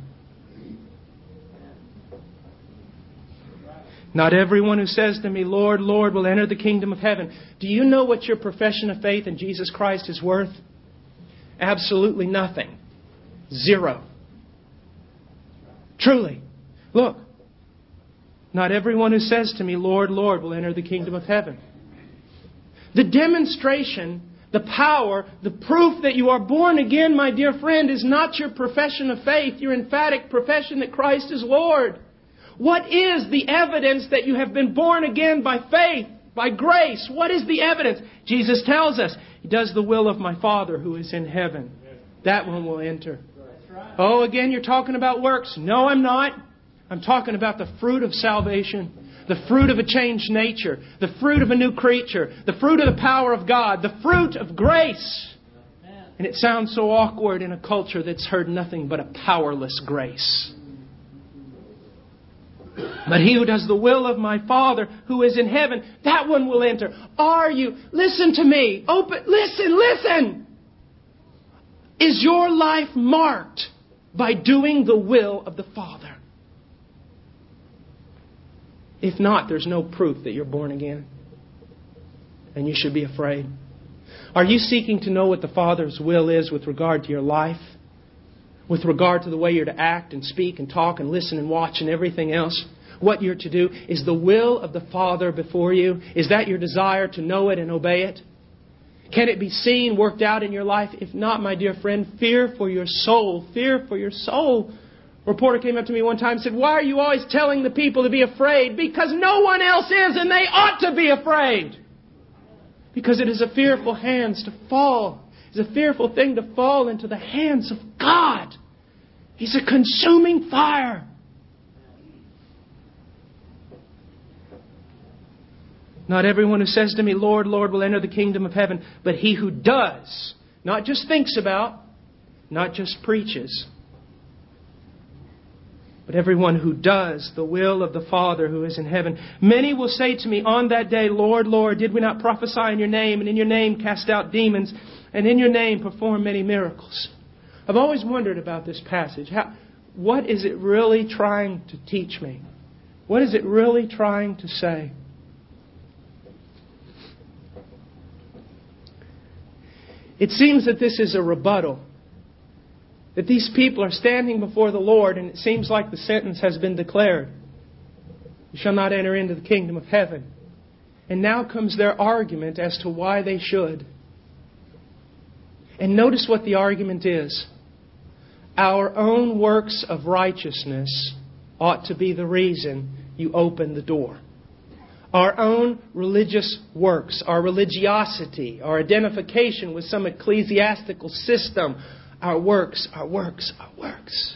Not everyone who says to me, Lord, Lord, will enter the kingdom of heaven. Do you know what your profession of faith in Jesus Christ is worth? Absolutely nothing. Zero. Truly. Look. Not everyone who says to me, Lord, Lord, will enter the kingdom of heaven. The demonstration, the power, the proof that you are born again, my dear friend, is not your profession of faith, your emphatic profession that Christ is Lord. What is the evidence that you have been born again by faith, by grace? What is the evidence? Jesus tells us, He does the will of my Father who is in heaven. That one will enter. Oh, again, you're talking about works. No, I'm not. I'm talking about the fruit of salvation, the fruit of a changed nature, the fruit of a new creature, the fruit of the power of God, the fruit of grace. And it sounds so awkward in a culture that's heard nothing but a powerless grace. But he who does the will of my Father who is in heaven, that one will enter. Are you? Listen to me. Open. Listen, listen. Is your life marked by doing the will of the Father? If not, there's no proof that you're born again. And you should be afraid. Are you seeking to know what the Father's will is with regard to your life? With regard to the way you're to act and speak and talk and listen and watch and everything else? What you're to do? Is the will of the Father before you? Is that your desire to know it and obey it? Can it be seen, worked out in your life? If not, my dear friend, fear for your soul. Fear for your soul. A reporter came up to me one time and said, why are you always telling the people to be afraid? Because no one else is and they ought to be afraid. Because it is a fearful hands to fall. It's a fearful thing to fall into the hands of God. He's a consuming fire. Not everyone who says to me, Lord, Lord, will enter the kingdom of heaven, but he who does, not just thinks about, not just preaches, but everyone who does the will of the Father who is in heaven. Many will say to me on that day, Lord, Lord, did we not prophesy in your name, and in your name cast out demons, and in your name perform many miracles? I've always wondered about this passage. How, what is it really trying to teach me? What is it really trying to say? It seems that this is a rebuttal. That these people are standing before the Lord and it seems like the sentence has been declared. You shall not enter into the kingdom of heaven. And now comes their argument as to why they should. And notice what the argument is. Our own works of righteousness ought to be the reason you open the door. Our own religious works, our religiosity, our identification with some ecclesiastical system, our works, our works, our works.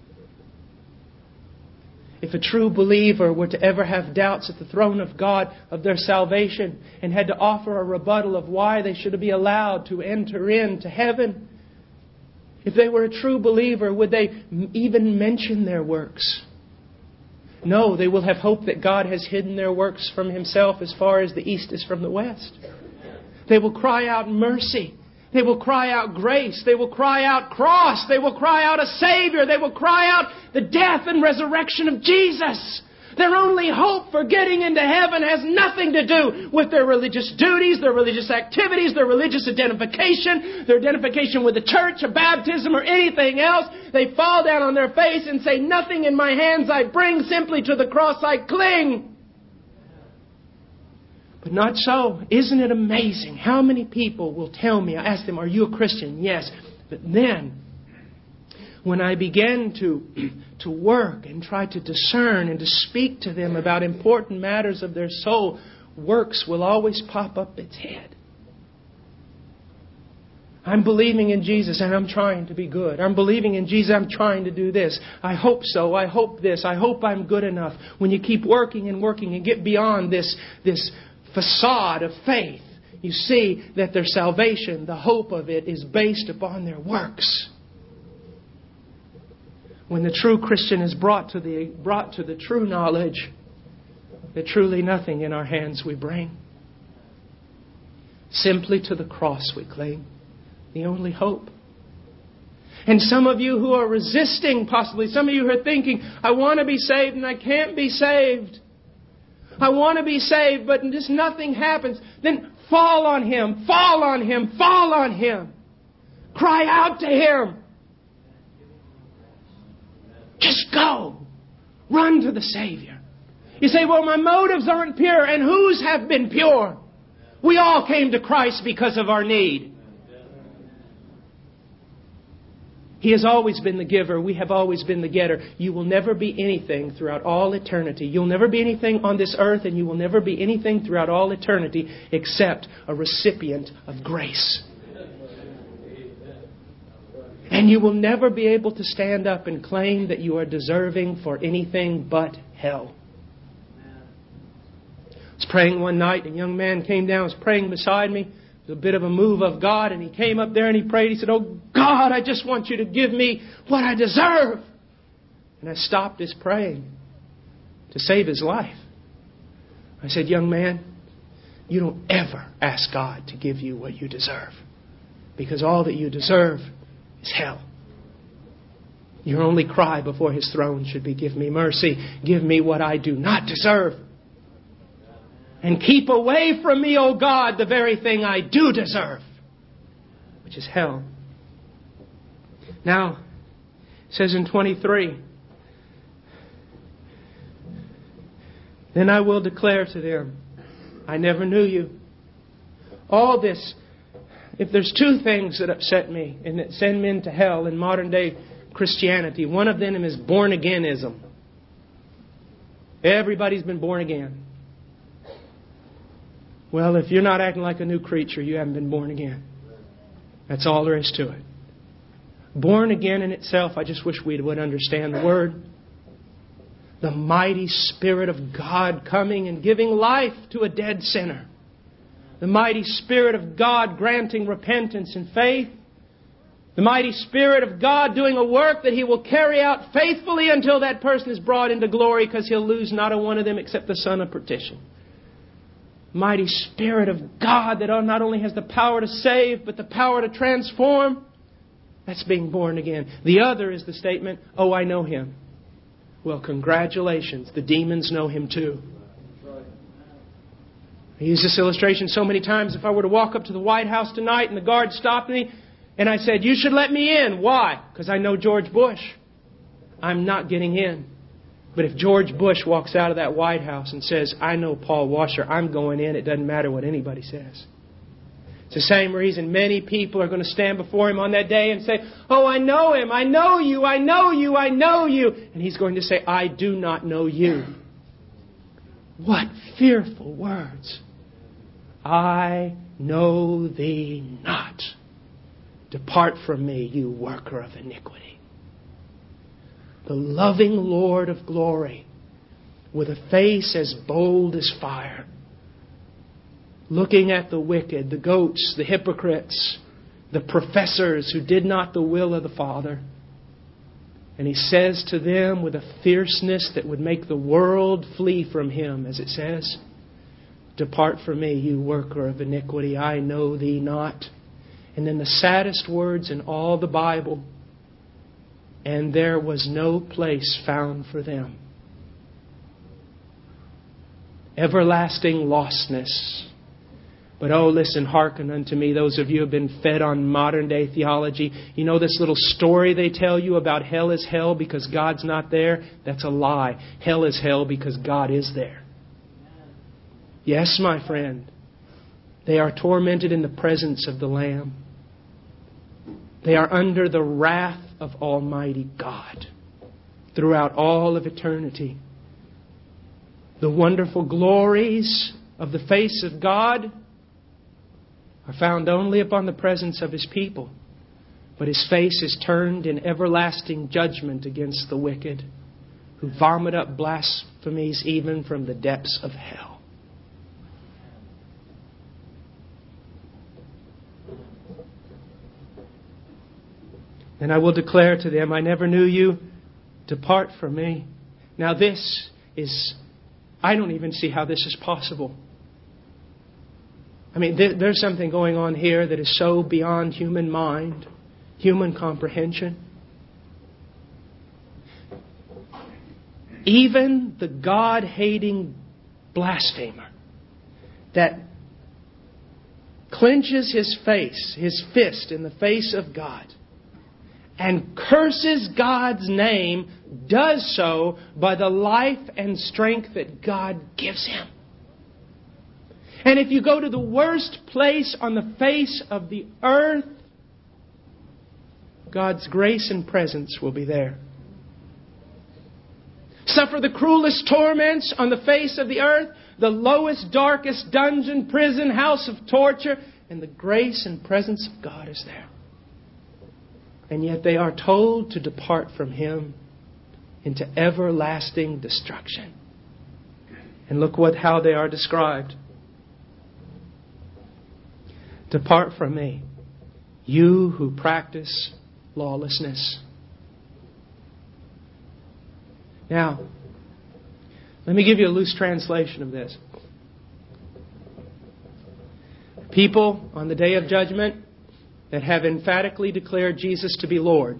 If a true believer were to ever have doubts at the throne of God of their salvation and had to offer a rebuttal of why they should be allowed to enter into heaven, if they were a true believer, would they even mention their works? No, they will have hope that God has hidden their works from Himself as far as the east is from the west. They will cry out mercy. They will cry out grace. They will cry out cross. They will cry out a Savior. They will cry out the death and resurrection of Jesus. Their only hope for getting into heaven has nothing to do with their religious duties, their religious activities, their religious identification, their identification with the church, a baptism, or anything else. They fall down on their face and say, nothing in my hands I bring, simply to the cross I cling. But not so. Isn't it amazing how many people will tell me, I ask them, are you a Christian? Yes. But then, when I begin to, to work and try to discern and to speak to them about important matters of their soul, works will always pop up its head. I'm believing in Jesus and I'm trying to be good. I'm believing in Jesus, I'm trying to do this. I hope so. I hope this. I hope I'm good enough. When you keep working and working and get beyond this, this facade of faith, you see that their salvation, the hope of it, is based upon their works. When the true Christian is brought to the brought to the true knowledge that truly nothing in our hands we bring. Simply to the cross we cling, the only hope. And some of you who are resisting, possibly, some of you who are thinking, I want to be saved and I can't be saved. I want to be saved, but just nothing happens. Then fall on Him, fall on Him, fall on Him. Cry out to Him. Just go. Run to the Savior. You say, well, my motives aren't pure. And whose have been pure? We all came to Christ because of our need. He has always been the giver. We have always been the getter. You will never be anything throughout all eternity. You'll never be anything on this earth, and you will never be anything throughout all eternity except a recipient of grace. And you will never be able to stand up and claim that you are deserving for anything but hell. I was praying one night, and a young man came down, was praying beside me. It was a bit of a move of God, and he came up there and he prayed. He said, oh God, I just want you to give me what I deserve. And I stopped his praying to save his life. I said, young man, you don't ever ask God to give you what you deserve, because all that you deserve is hell. Your only cry before His throne should be, give me mercy, give me what I do not deserve. And keep away from me, O God, the very thing I do deserve, which is hell. Now, it says in twenty-three, then I will declare to them, I never knew you. All this, if there's two things that upset me and that send men to hell in modern day Christianity, one of them is born-againism. Everybody's been born again. Well, if you're not acting like a new creature, you haven't been born again. That's all there is to it. Born again in itself, I just wish we would understand the word. The mighty Spirit of God coming and giving life to a dead sinner. The mighty Spirit of God granting repentance and faith. The mighty Spirit of God doing a work that He will carry out faithfully until that person is brought into glory, because He'll lose not a one of them except the son of perdition. Mighty Spirit of God that not only has the power to save, but the power to transform. That's being born again. The other is the statement, oh, I know Him. Well, congratulations. The demons know Him too. I use this illustration so many times. If I were to walk up to the White House tonight and the guard stopped me and I said, you should let me in. Why? Because I know George Bush. I'm not getting in. But if George Bush walks out of that White House and says, I know Paul Washer, I'm going in, it doesn't matter what anybody says. It's the same reason many people are going to stand before Him on that day and say, oh, I know Him, I know you, I know you, I know you. And He's going to say, I do not know you. What fearful words. I know thee not. Depart from me, you worker of iniquity. The loving Lord of glory, with a face as bold as fire, looking at the wicked, the goats, the hypocrites, the professors who did not the will of the Father. And He says to them with a fierceness that would make the world flee from Him, as it says, depart from me, you worker of iniquity, I know thee not. And then the saddest words in all the Bible, and there was no place found for them. Everlasting lostness. But oh, listen, hearken unto me, those of you who have been fed on modern day theology. You know this little story they tell you about hell is hell because God's not there? That's a lie. Hell is hell because God is there. Yes, my friend. They are tormented in the presence of the Lamb. They are under the wrath of Almighty God throughout all of eternity. The wonderful glories of the face of God are found only upon the presence of His people. But His face is turned in everlasting judgment against the wicked, who vomit up blasphemies even from the depths of hell. And I will declare to them, I never knew you. Depart from me. Now this is, I don't even see how this is possible. I mean, th- there's something going on here that is so beyond human mind, human comprehension. Even the God-hating blasphemer that clenches his face, his fist in the face of God, and curses God's name, does so by the life and strength that God gives him. And if you go to the worst place on the face of the earth, God's grace and presence will be there. Suffer the cruelest torments on the face of the earth, the lowest, darkest dungeon, prison, house of torture, and the grace and presence of God is there. And yet they are told to depart from Him into everlasting destruction. And look what how they are described. Depart from me, you who practice lawlessness. Now, let me give you a loose translation of this. People on the day of judgment that have emphatically declared Jesus to be Lord.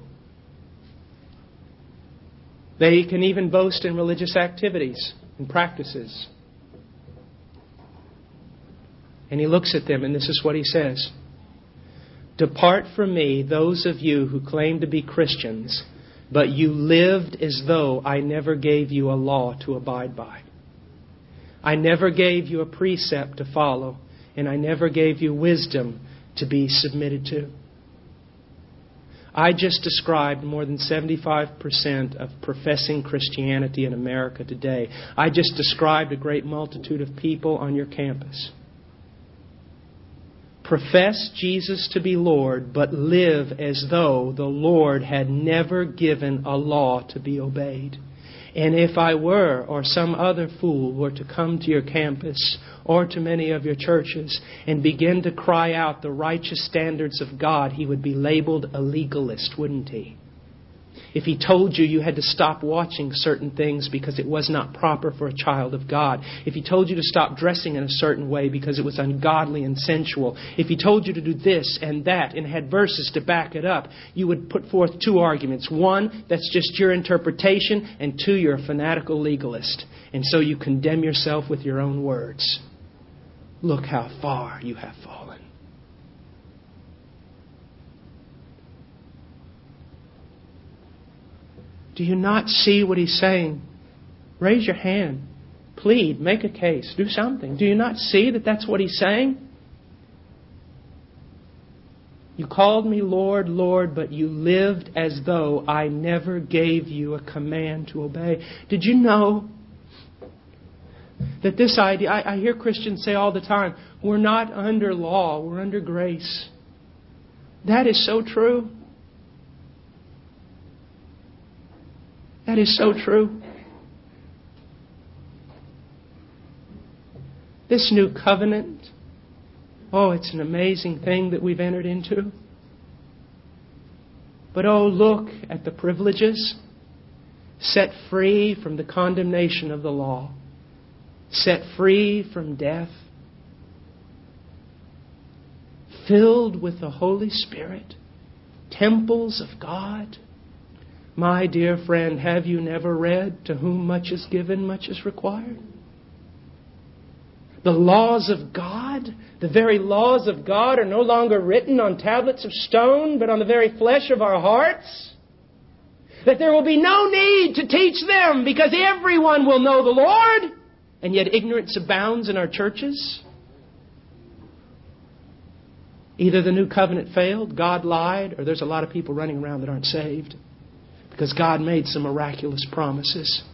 They can even boast in religious activities and practices. And He looks at them and this is what He says. Depart from me, those of you who claim to be Christians, but you lived as though I never gave you a law to abide by. I never gave you a precept to follow, and I never gave you wisdom to be submitted to. I just described more than seventy-five percent of professing Christianity in America today. I just described a great multitude of people on your campus. Profess Jesus to be Lord, but live as though the Lord had never given a law to be obeyed. And if I were, or some other fool were to come to your campus or to many of your churches and begin to cry out the righteous standards of God, he would be labeled a legalist, wouldn't he? If he told you you had to stop watching certain things because it was not proper for a child of God. If he told you to stop dressing in a certain way because it was ungodly and sensual. If he told you to do this and that and had verses to back it up, you would put forth two arguments. One, that's just your interpretation. And two, you're a fanatical legalist. And so you condemn yourself with your own words. Look how far you have fallen. Do you not see what He's saying? Raise your hand. Plead. Make a case. Do something. Do you not see that that's what He's saying? You called me Lord, Lord, but you lived as though I never gave you a command to obey. Did you know that this idea, I, I hear Christians say all the time, we're not under law, we're under grace. That is so true. That is so true. This new covenant, oh, it's an amazing thing that we've entered into. But oh, look at the privileges. Set free from the condemnation of the law. Set free from death. Filled with the Holy Spirit. Temples of God. My dear friend, have you never read, to whom much is given, much is required? The laws of God, the very laws of God are no longer written on tablets of stone, but on the very flesh of our hearts. That there will be no need to teach them because everyone will know the Lord. And yet ignorance abounds in our churches. Either the new covenant failed, God lied, or there's a lot of people running around that aren't saved. Because God made some miraculous promises.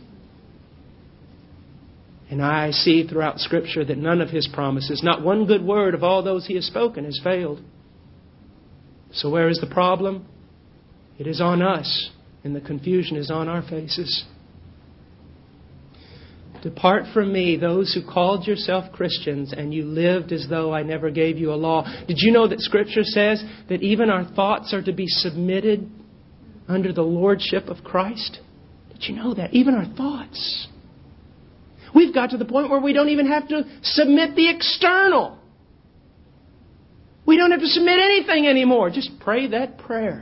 And I see throughout Scripture that none of His promises, not one good word of all those He has spoken, has failed. So where is the problem? It is on us, and the confusion is on our faces. Depart from me, those who called yourself Christians, and you lived as though I never gave you a law. Did you know that Scripture says that even our thoughts are to be submitted under the lordship of Christ? Did you know that? Even our thoughts. We've got to the point where we don't even have to submit the external. We don't have to submit anything anymore. Just pray that prayer.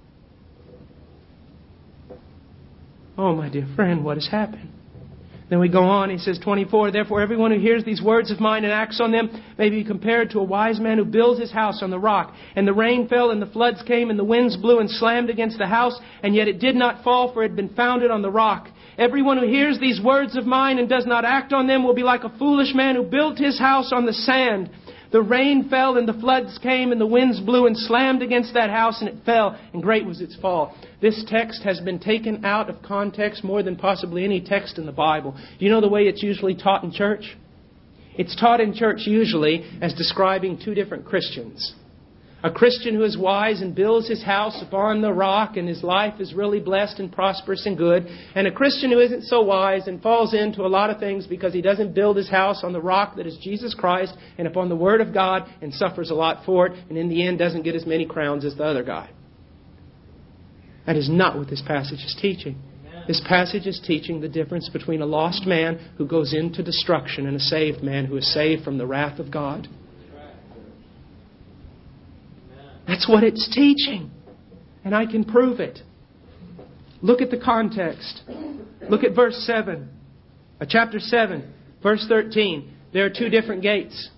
Oh, my dear friend, what has happened? Then we go on, he says, twenty-four, therefore everyone who hears these words of mine and acts on them may be compared to a wise man who builds his house on the rock. And the rain fell, and the floods came, and the winds blew and slammed against the house, and yet it did not fall, for it had been founded on the rock. Everyone who hears these words of mine and does not act on them will be like a foolish man who built his house on the sand. The rain fell, and the floods came, and the winds blew and slammed against that house, and it fell, and great was its fall. This text has been taken out of context more than possibly any text in the Bible. Do you know the way it's usually taught in church? It's taught in church usually as describing two different Christians. A Christian who is wise and builds his house upon the rock and his life is really blessed and prosperous and good. And a Christian who isn't so wise and falls into a lot of things because he doesn't build his house on the rock that is Jesus Christ and upon the Word of God and suffers a lot for it and in the end doesn't get as many crowns as the other guy. That is not what this passage is teaching. This passage is teaching the difference between a lost man who goes into destruction and a saved man who is saved from the wrath of God. That's what it's teaching. And I can prove it. Look at the context. Look at verse seven. Uh, chapter seven, verse thirteen. There are two different gates.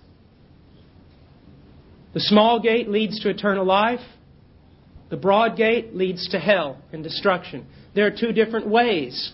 The small gate leads to eternal life. The broad gate leads to hell and destruction. There are two different ways.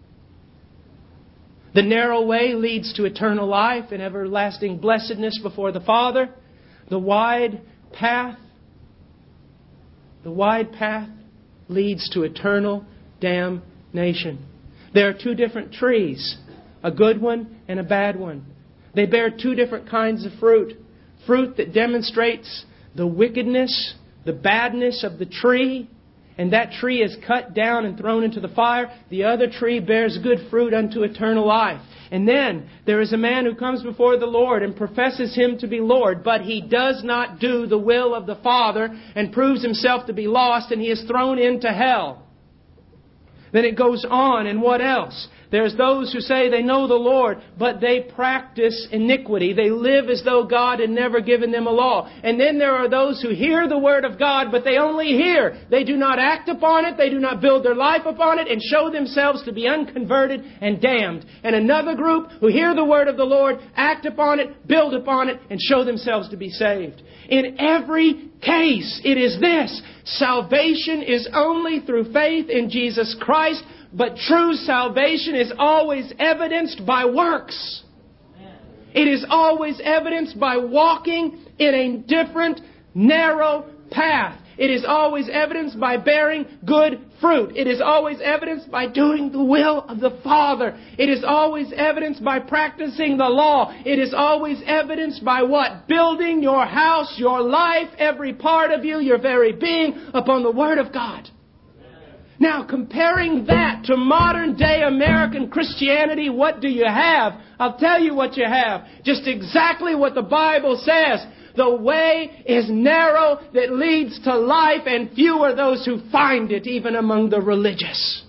The narrow way leads to eternal life and everlasting blessedness before the Father. The wide path The wide path leads to eternal damnation. There are two different trees, a good one and a bad one. They bear two different kinds of fruit. Fruit that demonstrates the wickedness, the badness of the tree, and that tree is cut down and thrown into the fire. The other tree bears good fruit unto eternal life. And then there is a man who comes before the Lord and professes Him to be Lord, but he does not do the will of the Father and proves himself to be lost, and he is thrown into hell. Then it goes on, and what else? There's those who say they know the Lord, but they practice iniquity. They live as though God had never given them a law. And then there are those who hear the Word of God, but they only hear. They do not act upon it. They do not build their life upon it and show themselves to be unconverted and damned. And another group who hear the Word of the Lord, act upon it, build upon it, and show themselves to be saved. In every case, it is this. Salvation is only through faith in Jesus Christ. But true salvation is always evidenced by works. It is always evidenced by walking in a different, narrow path. It is always evidenced by bearing good fruit. It is always evidenced by doing the will of the Father. It is always evidenced by practicing the law. It is always evidenced by what? Building your house, your life, every part of you, your very being, upon the Word of God. Now, comparing that to modern day American Christianity, what do you have? I'll tell you what you have. Just exactly what the Bible says. The way is narrow that leads to life, and few are those who find it, even among the religious.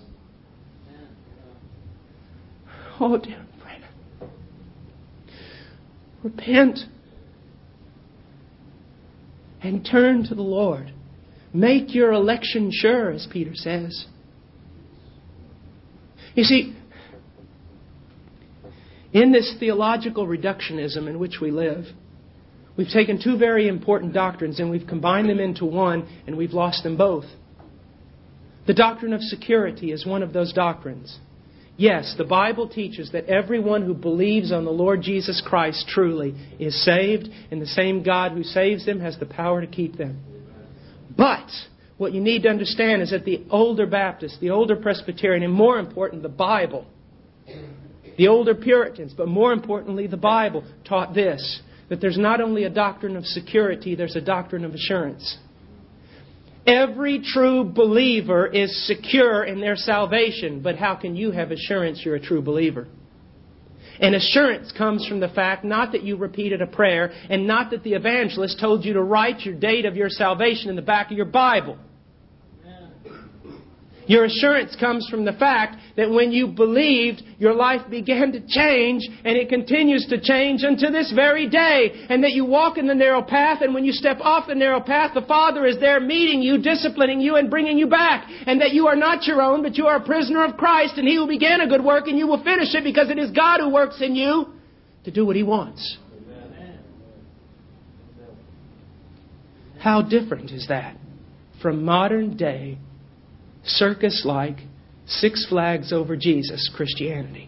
Oh, dear friend. Repent and turn to the Lord. Make your election sure, as Peter says. You see, in this theological reductionism in which we live, we've taken two very important doctrines and we've combined them into one, and we've lost them both. The doctrine of security is one of those doctrines. Yes, the Bible teaches that everyone who believes on the Lord Jesus Christ truly is saved, and the same God who saves them has the power to keep them. But what you need to understand is that the older Baptists, the older Presbyterian, and more important, the Bible, the older Puritans, but more importantly, the Bible, taught this, that there's not only a doctrine of security, there's a doctrine of assurance. Every true believer is secure in their salvation, but how can you have assurance you're a true believer? And assurance comes from the fact not that you repeated a prayer and not that the evangelist told you to write your date of your salvation in the back of your Bible. Your assurance comes from the fact that when you believed, your life began to change, and it continues to change unto this very day. And that you walk in the narrow path, and when you step off the narrow path, the Father is there meeting you, disciplining you, and bringing you back. And that you are not your own, but you are a prisoner of Christ, and He who began a good work, and you will finish it, because it is God who works in you to do what He wants. How different is that from modern day circus-like, Six Flags over Jesus Christianity?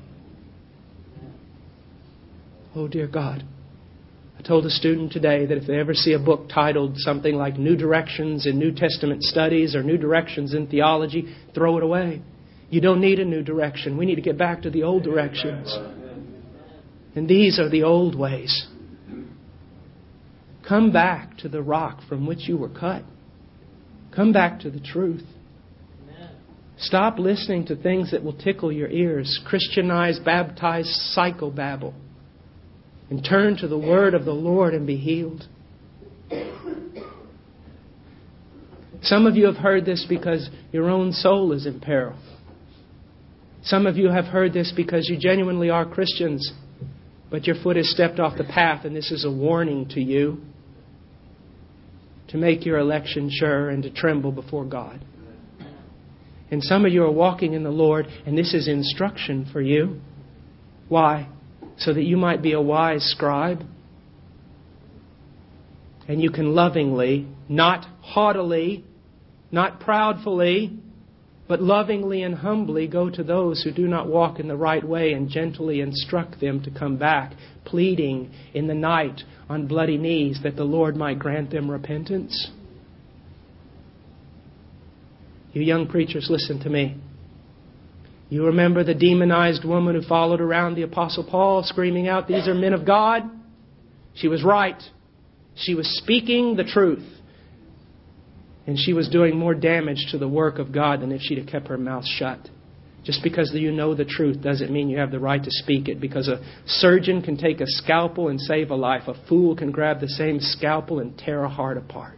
Oh, dear God. I told a student today that if they ever see a book titled something like New Directions in New Testament Studies or New Directions in Theology, throw it away. You don't need a new direction. We need to get back to the old directions. And these are the old ways. Come back to the rock from which you were cut. Come back to the truth. Stop listening to things that will tickle your ears. Christianized, baptized, psychobabble. And turn to the word of the Lord and be healed. Some of you have heard this because your own soul is in peril. Some of you have heard this because you genuinely are Christians, but your foot has stepped off the path, and this is a warning to you to make your election sure and to tremble before God. And some of you are walking in the Lord, and this is instruction for you. Why? So that you might be a wise scribe. And you can lovingly, not haughtily, not proudfully, but lovingly and humbly go to those who do not walk in the right way and gently instruct them to come back, pleading in the night on bloody knees that the Lord might grant them repentance. You young preachers, listen to me. You remember the demonized woman who followed around the Apostle Paul, screaming out, "These are men of God"? She was right. She was speaking the truth. And she was doing more damage to the work of God than if she'd have kept her mouth shut. Just because you know the truth doesn't mean you have the right to speak it. Because a surgeon can take a scalpel and save a life. A fool can grab the same scalpel and tear a heart apart.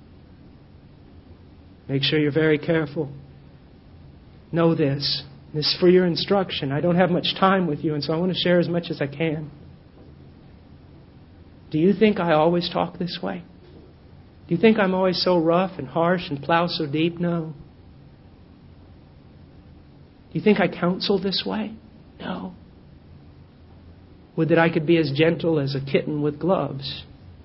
Make sure you're very careful. Know this. This is for your instruction. I don't have much time with you, and so I want to share as much as I can. Do you think I always talk this way? Do you think I'm always so rough and harsh and plow so deep? No. Do you think I counsel this way? No. Would that I could be as gentle as a kitten with gloves.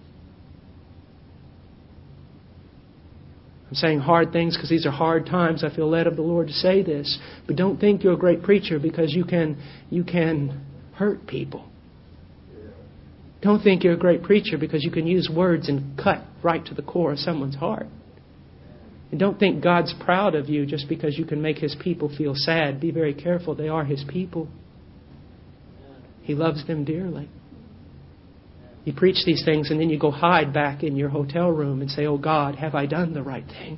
I'm saying hard things because these are hard times. I feel led of the Lord to say this. But don't think you're a great preacher because you can, you can hurt people. Don't think you're a great preacher because you can use words and cut right to the core of someone's heart. And don't think God's proud of you just because you can make His people feel sad. Be very careful. They are His people. He loves them dearly. You preach these things and then you go hide back in your hotel room and say, "Oh God, have I done the right thing?"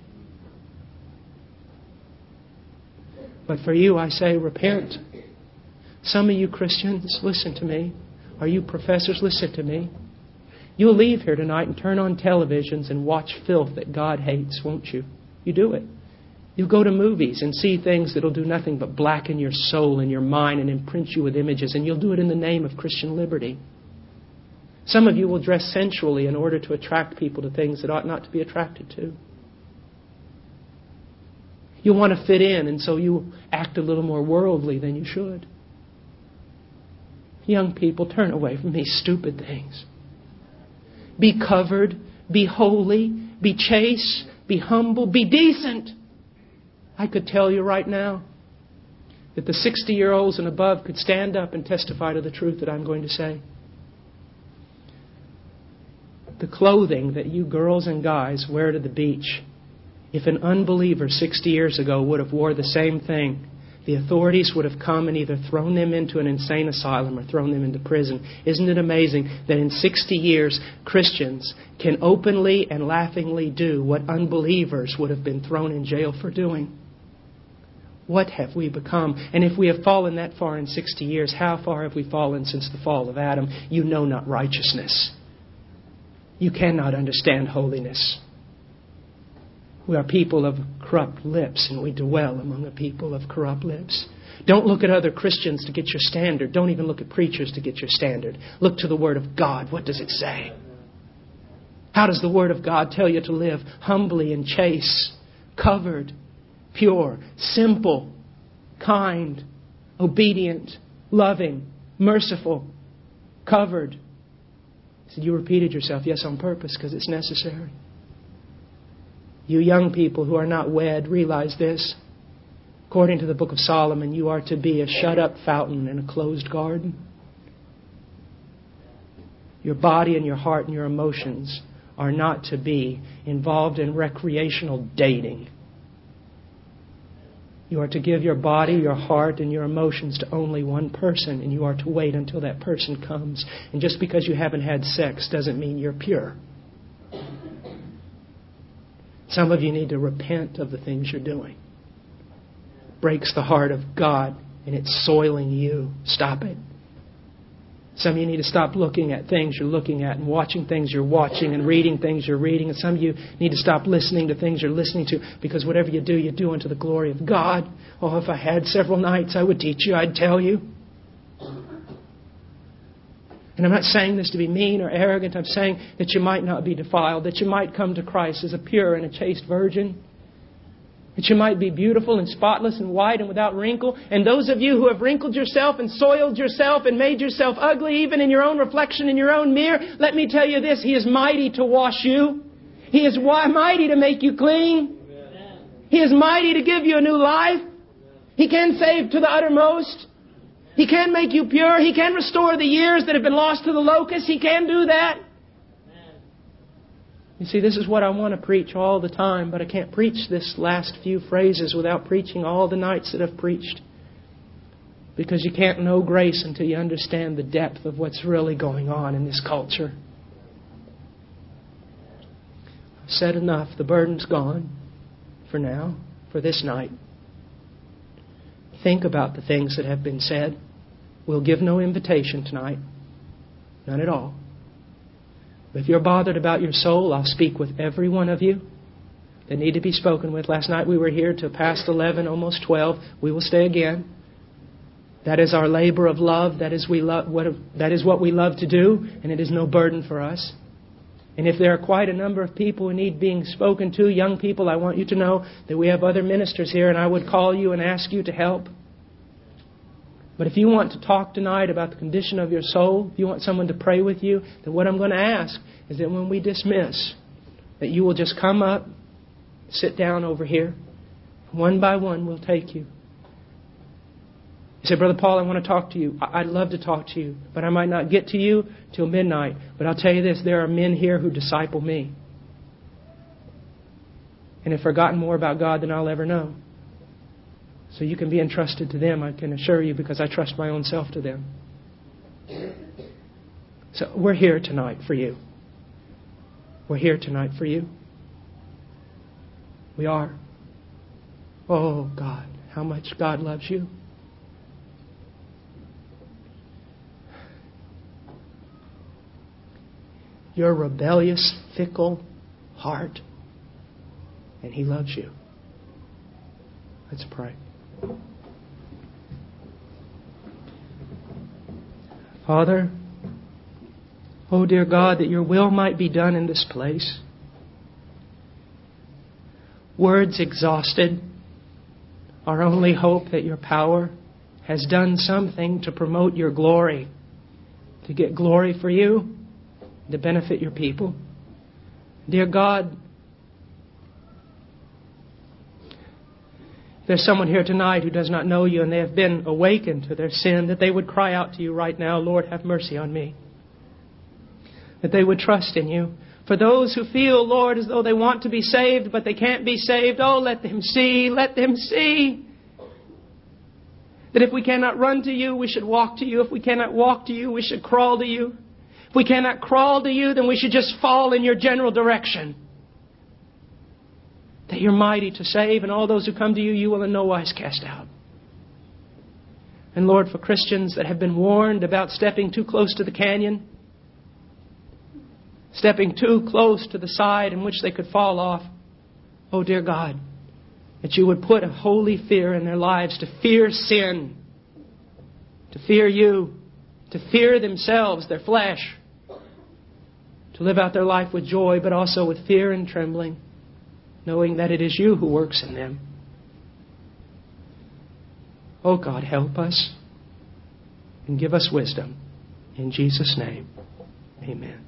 But for you, I say, repent. Some of you Christians, listen to me. Are you professors? Listen to me. You'll leave here tonight and turn on televisions and watch filth that God hates, won't you? You do it. You'll go to movies and see things that'll do nothing but blacken your soul and your mind and imprint you with images, and you'll do it in the name of Christian liberty. Some of you will dress sensually in order to attract people to things that ought not to be attracted to. You'll want to fit in, and so you act a little more worldly than you should. Young people, turn away from these stupid things. Be covered, be holy, be chaste, be humble, be decent. I could tell you right now that the sixty-year-olds and above could stand up and testify to the truth that I'm going to say. The clothing that you girls and guys wear to the beach, if an unbeliever sixty years ago would have wore the same thing, the authorities would have come and either thrown them into an insane asylum or thrown them into prison. Isn't it amazing that in sixty years, Christians can openly and laughingly do what unbelievers would have been thrown in jail for doing? What have we become? And if we have fallen that far in sixty years, how far have we fallen since the fall of Adam? You know not righteousness. You cannot understand holiness. We are people of corrupt lips, and we dwell among a people of corrupt lips. Don't look at other Christians to get your standard. Don't even look at preachers to get your standard. Look to the Word of God. What does it say? How does the Word of God tell you to live? Humbly and chaste, covered, pure, simple, kind, obedient, loving, merciful, covered. So you repeated yourself. Yes, on purpose, because it's necessary. You young people who are not wed, realize this. According to the book of Solomon, you are to be a shut-up fountain in a closed garden. Your body and your heart and your emotions are not to be involved in recreational dating. You are to give your body, your heart, and your emotions to only one person, and you are to wait until that person comes. And just because you haven't had sex doesn't mean you're pure. Some of you need to repent of the things you're doing. Breaks the heart of God, and it's soiling you. Stop it. Some of you need to stop looking at things you're looking at and watching things you're watching and reading things you're reading. And some of you need to stop listening to things you're listening to, because whatever you do, you do unto the glory of God. Oh, if I had several nights, I would teach you. I'd tell you. And I'm not saying this to be mean or arrogant. I'm saying that you might not be defiled, that you might come to Christ as a pure and a chaste virgin, that you might be beautiful and spotless and white and without wrinkle. And those of you who have wrinkled yourself and soiled yourself and made yourself ugly, even in your own reflection in your own mirror, let me tell you this, He is mighty to wash you. He is mighty to make you clean. He is mighty to give you a new life. He can save to the uttermost. He can make you pure. He can restore the years that have been lost to the locust. He can do that. You see, this is what I want to preach all the time, but I can't preach this last few phrases without preaching all the nights that I've preached. Because you can't know grace until you understand the depth of what's really going on in this culture. I've said enough. The burden's gone for now, for this night. Think about the things that have been said. We'll give no invitation tonight. None at all. If you're bothered about your soul, I'll speak with every one of you that need to be spoken with. Last night we were here till past eleven, almost twelve. We will stay again. That is our labor of love. That is we love. What that is what we love to do, and it is no burden for us. And if there are quite a number of people who need being spoken to, young people, I want you to know that we have other ministers here, and I would call you and ask you to help. But if you want to talk tonight about the condition of your soul, if you want someone to pray with you, then what I'm going to ask is that when we dismiss, that you will just come up, sit down over here. One by one, we'll take you. You say, Brother Paul, I want to talk to you. I'd love to talk to you, but I might not get to you till midnight. But I'll tell you this, there are men here who disciple me and have forgotten more about God than I'll ever know. So you can be entrusted to them, I can assure you, because I trust my own self to them. So we're here tonight for you. We're here tonight for you. We are. Oh, God, how much God loves you. Your rebellious, fickle heart, and He loves you. Let's pray. Father, oh dear God, that Your will might be done in this place. Words exhausted, our only hope that Your power has done something to promote Your glory, to get glory for You, to benefit Your people. Dear God, if there's someone here tonight who does not know You and they have been awakened to their sin, that they would cry out to You right now, Lord, have mercy on me. That they would trust in You. For those who feel, Lord, as though they want to be saved, but they can't be saved, oh, let them see, let them see. That if we cannot run to You, we should walk to You. If we cannot walk to You, we should crawl to You. If we cannot crawl to You, then we should just fall in Your general direction. That You're mighty to save, and all those who come to You, You will in no wise cast out. And Lord, for Christians that have been warned about stepping too close to the canyon, stepping too close to the side in which they could fall off, Oh, dear God, that You would put a holy fear in their lives, to fear sin, to fear You, to fear themselves, their flesh, to live out their life with joy, but also with fear and trembling, knowing that it is You who works in them. Oh God, help us and give us wisdom. In Jesus' name, amen.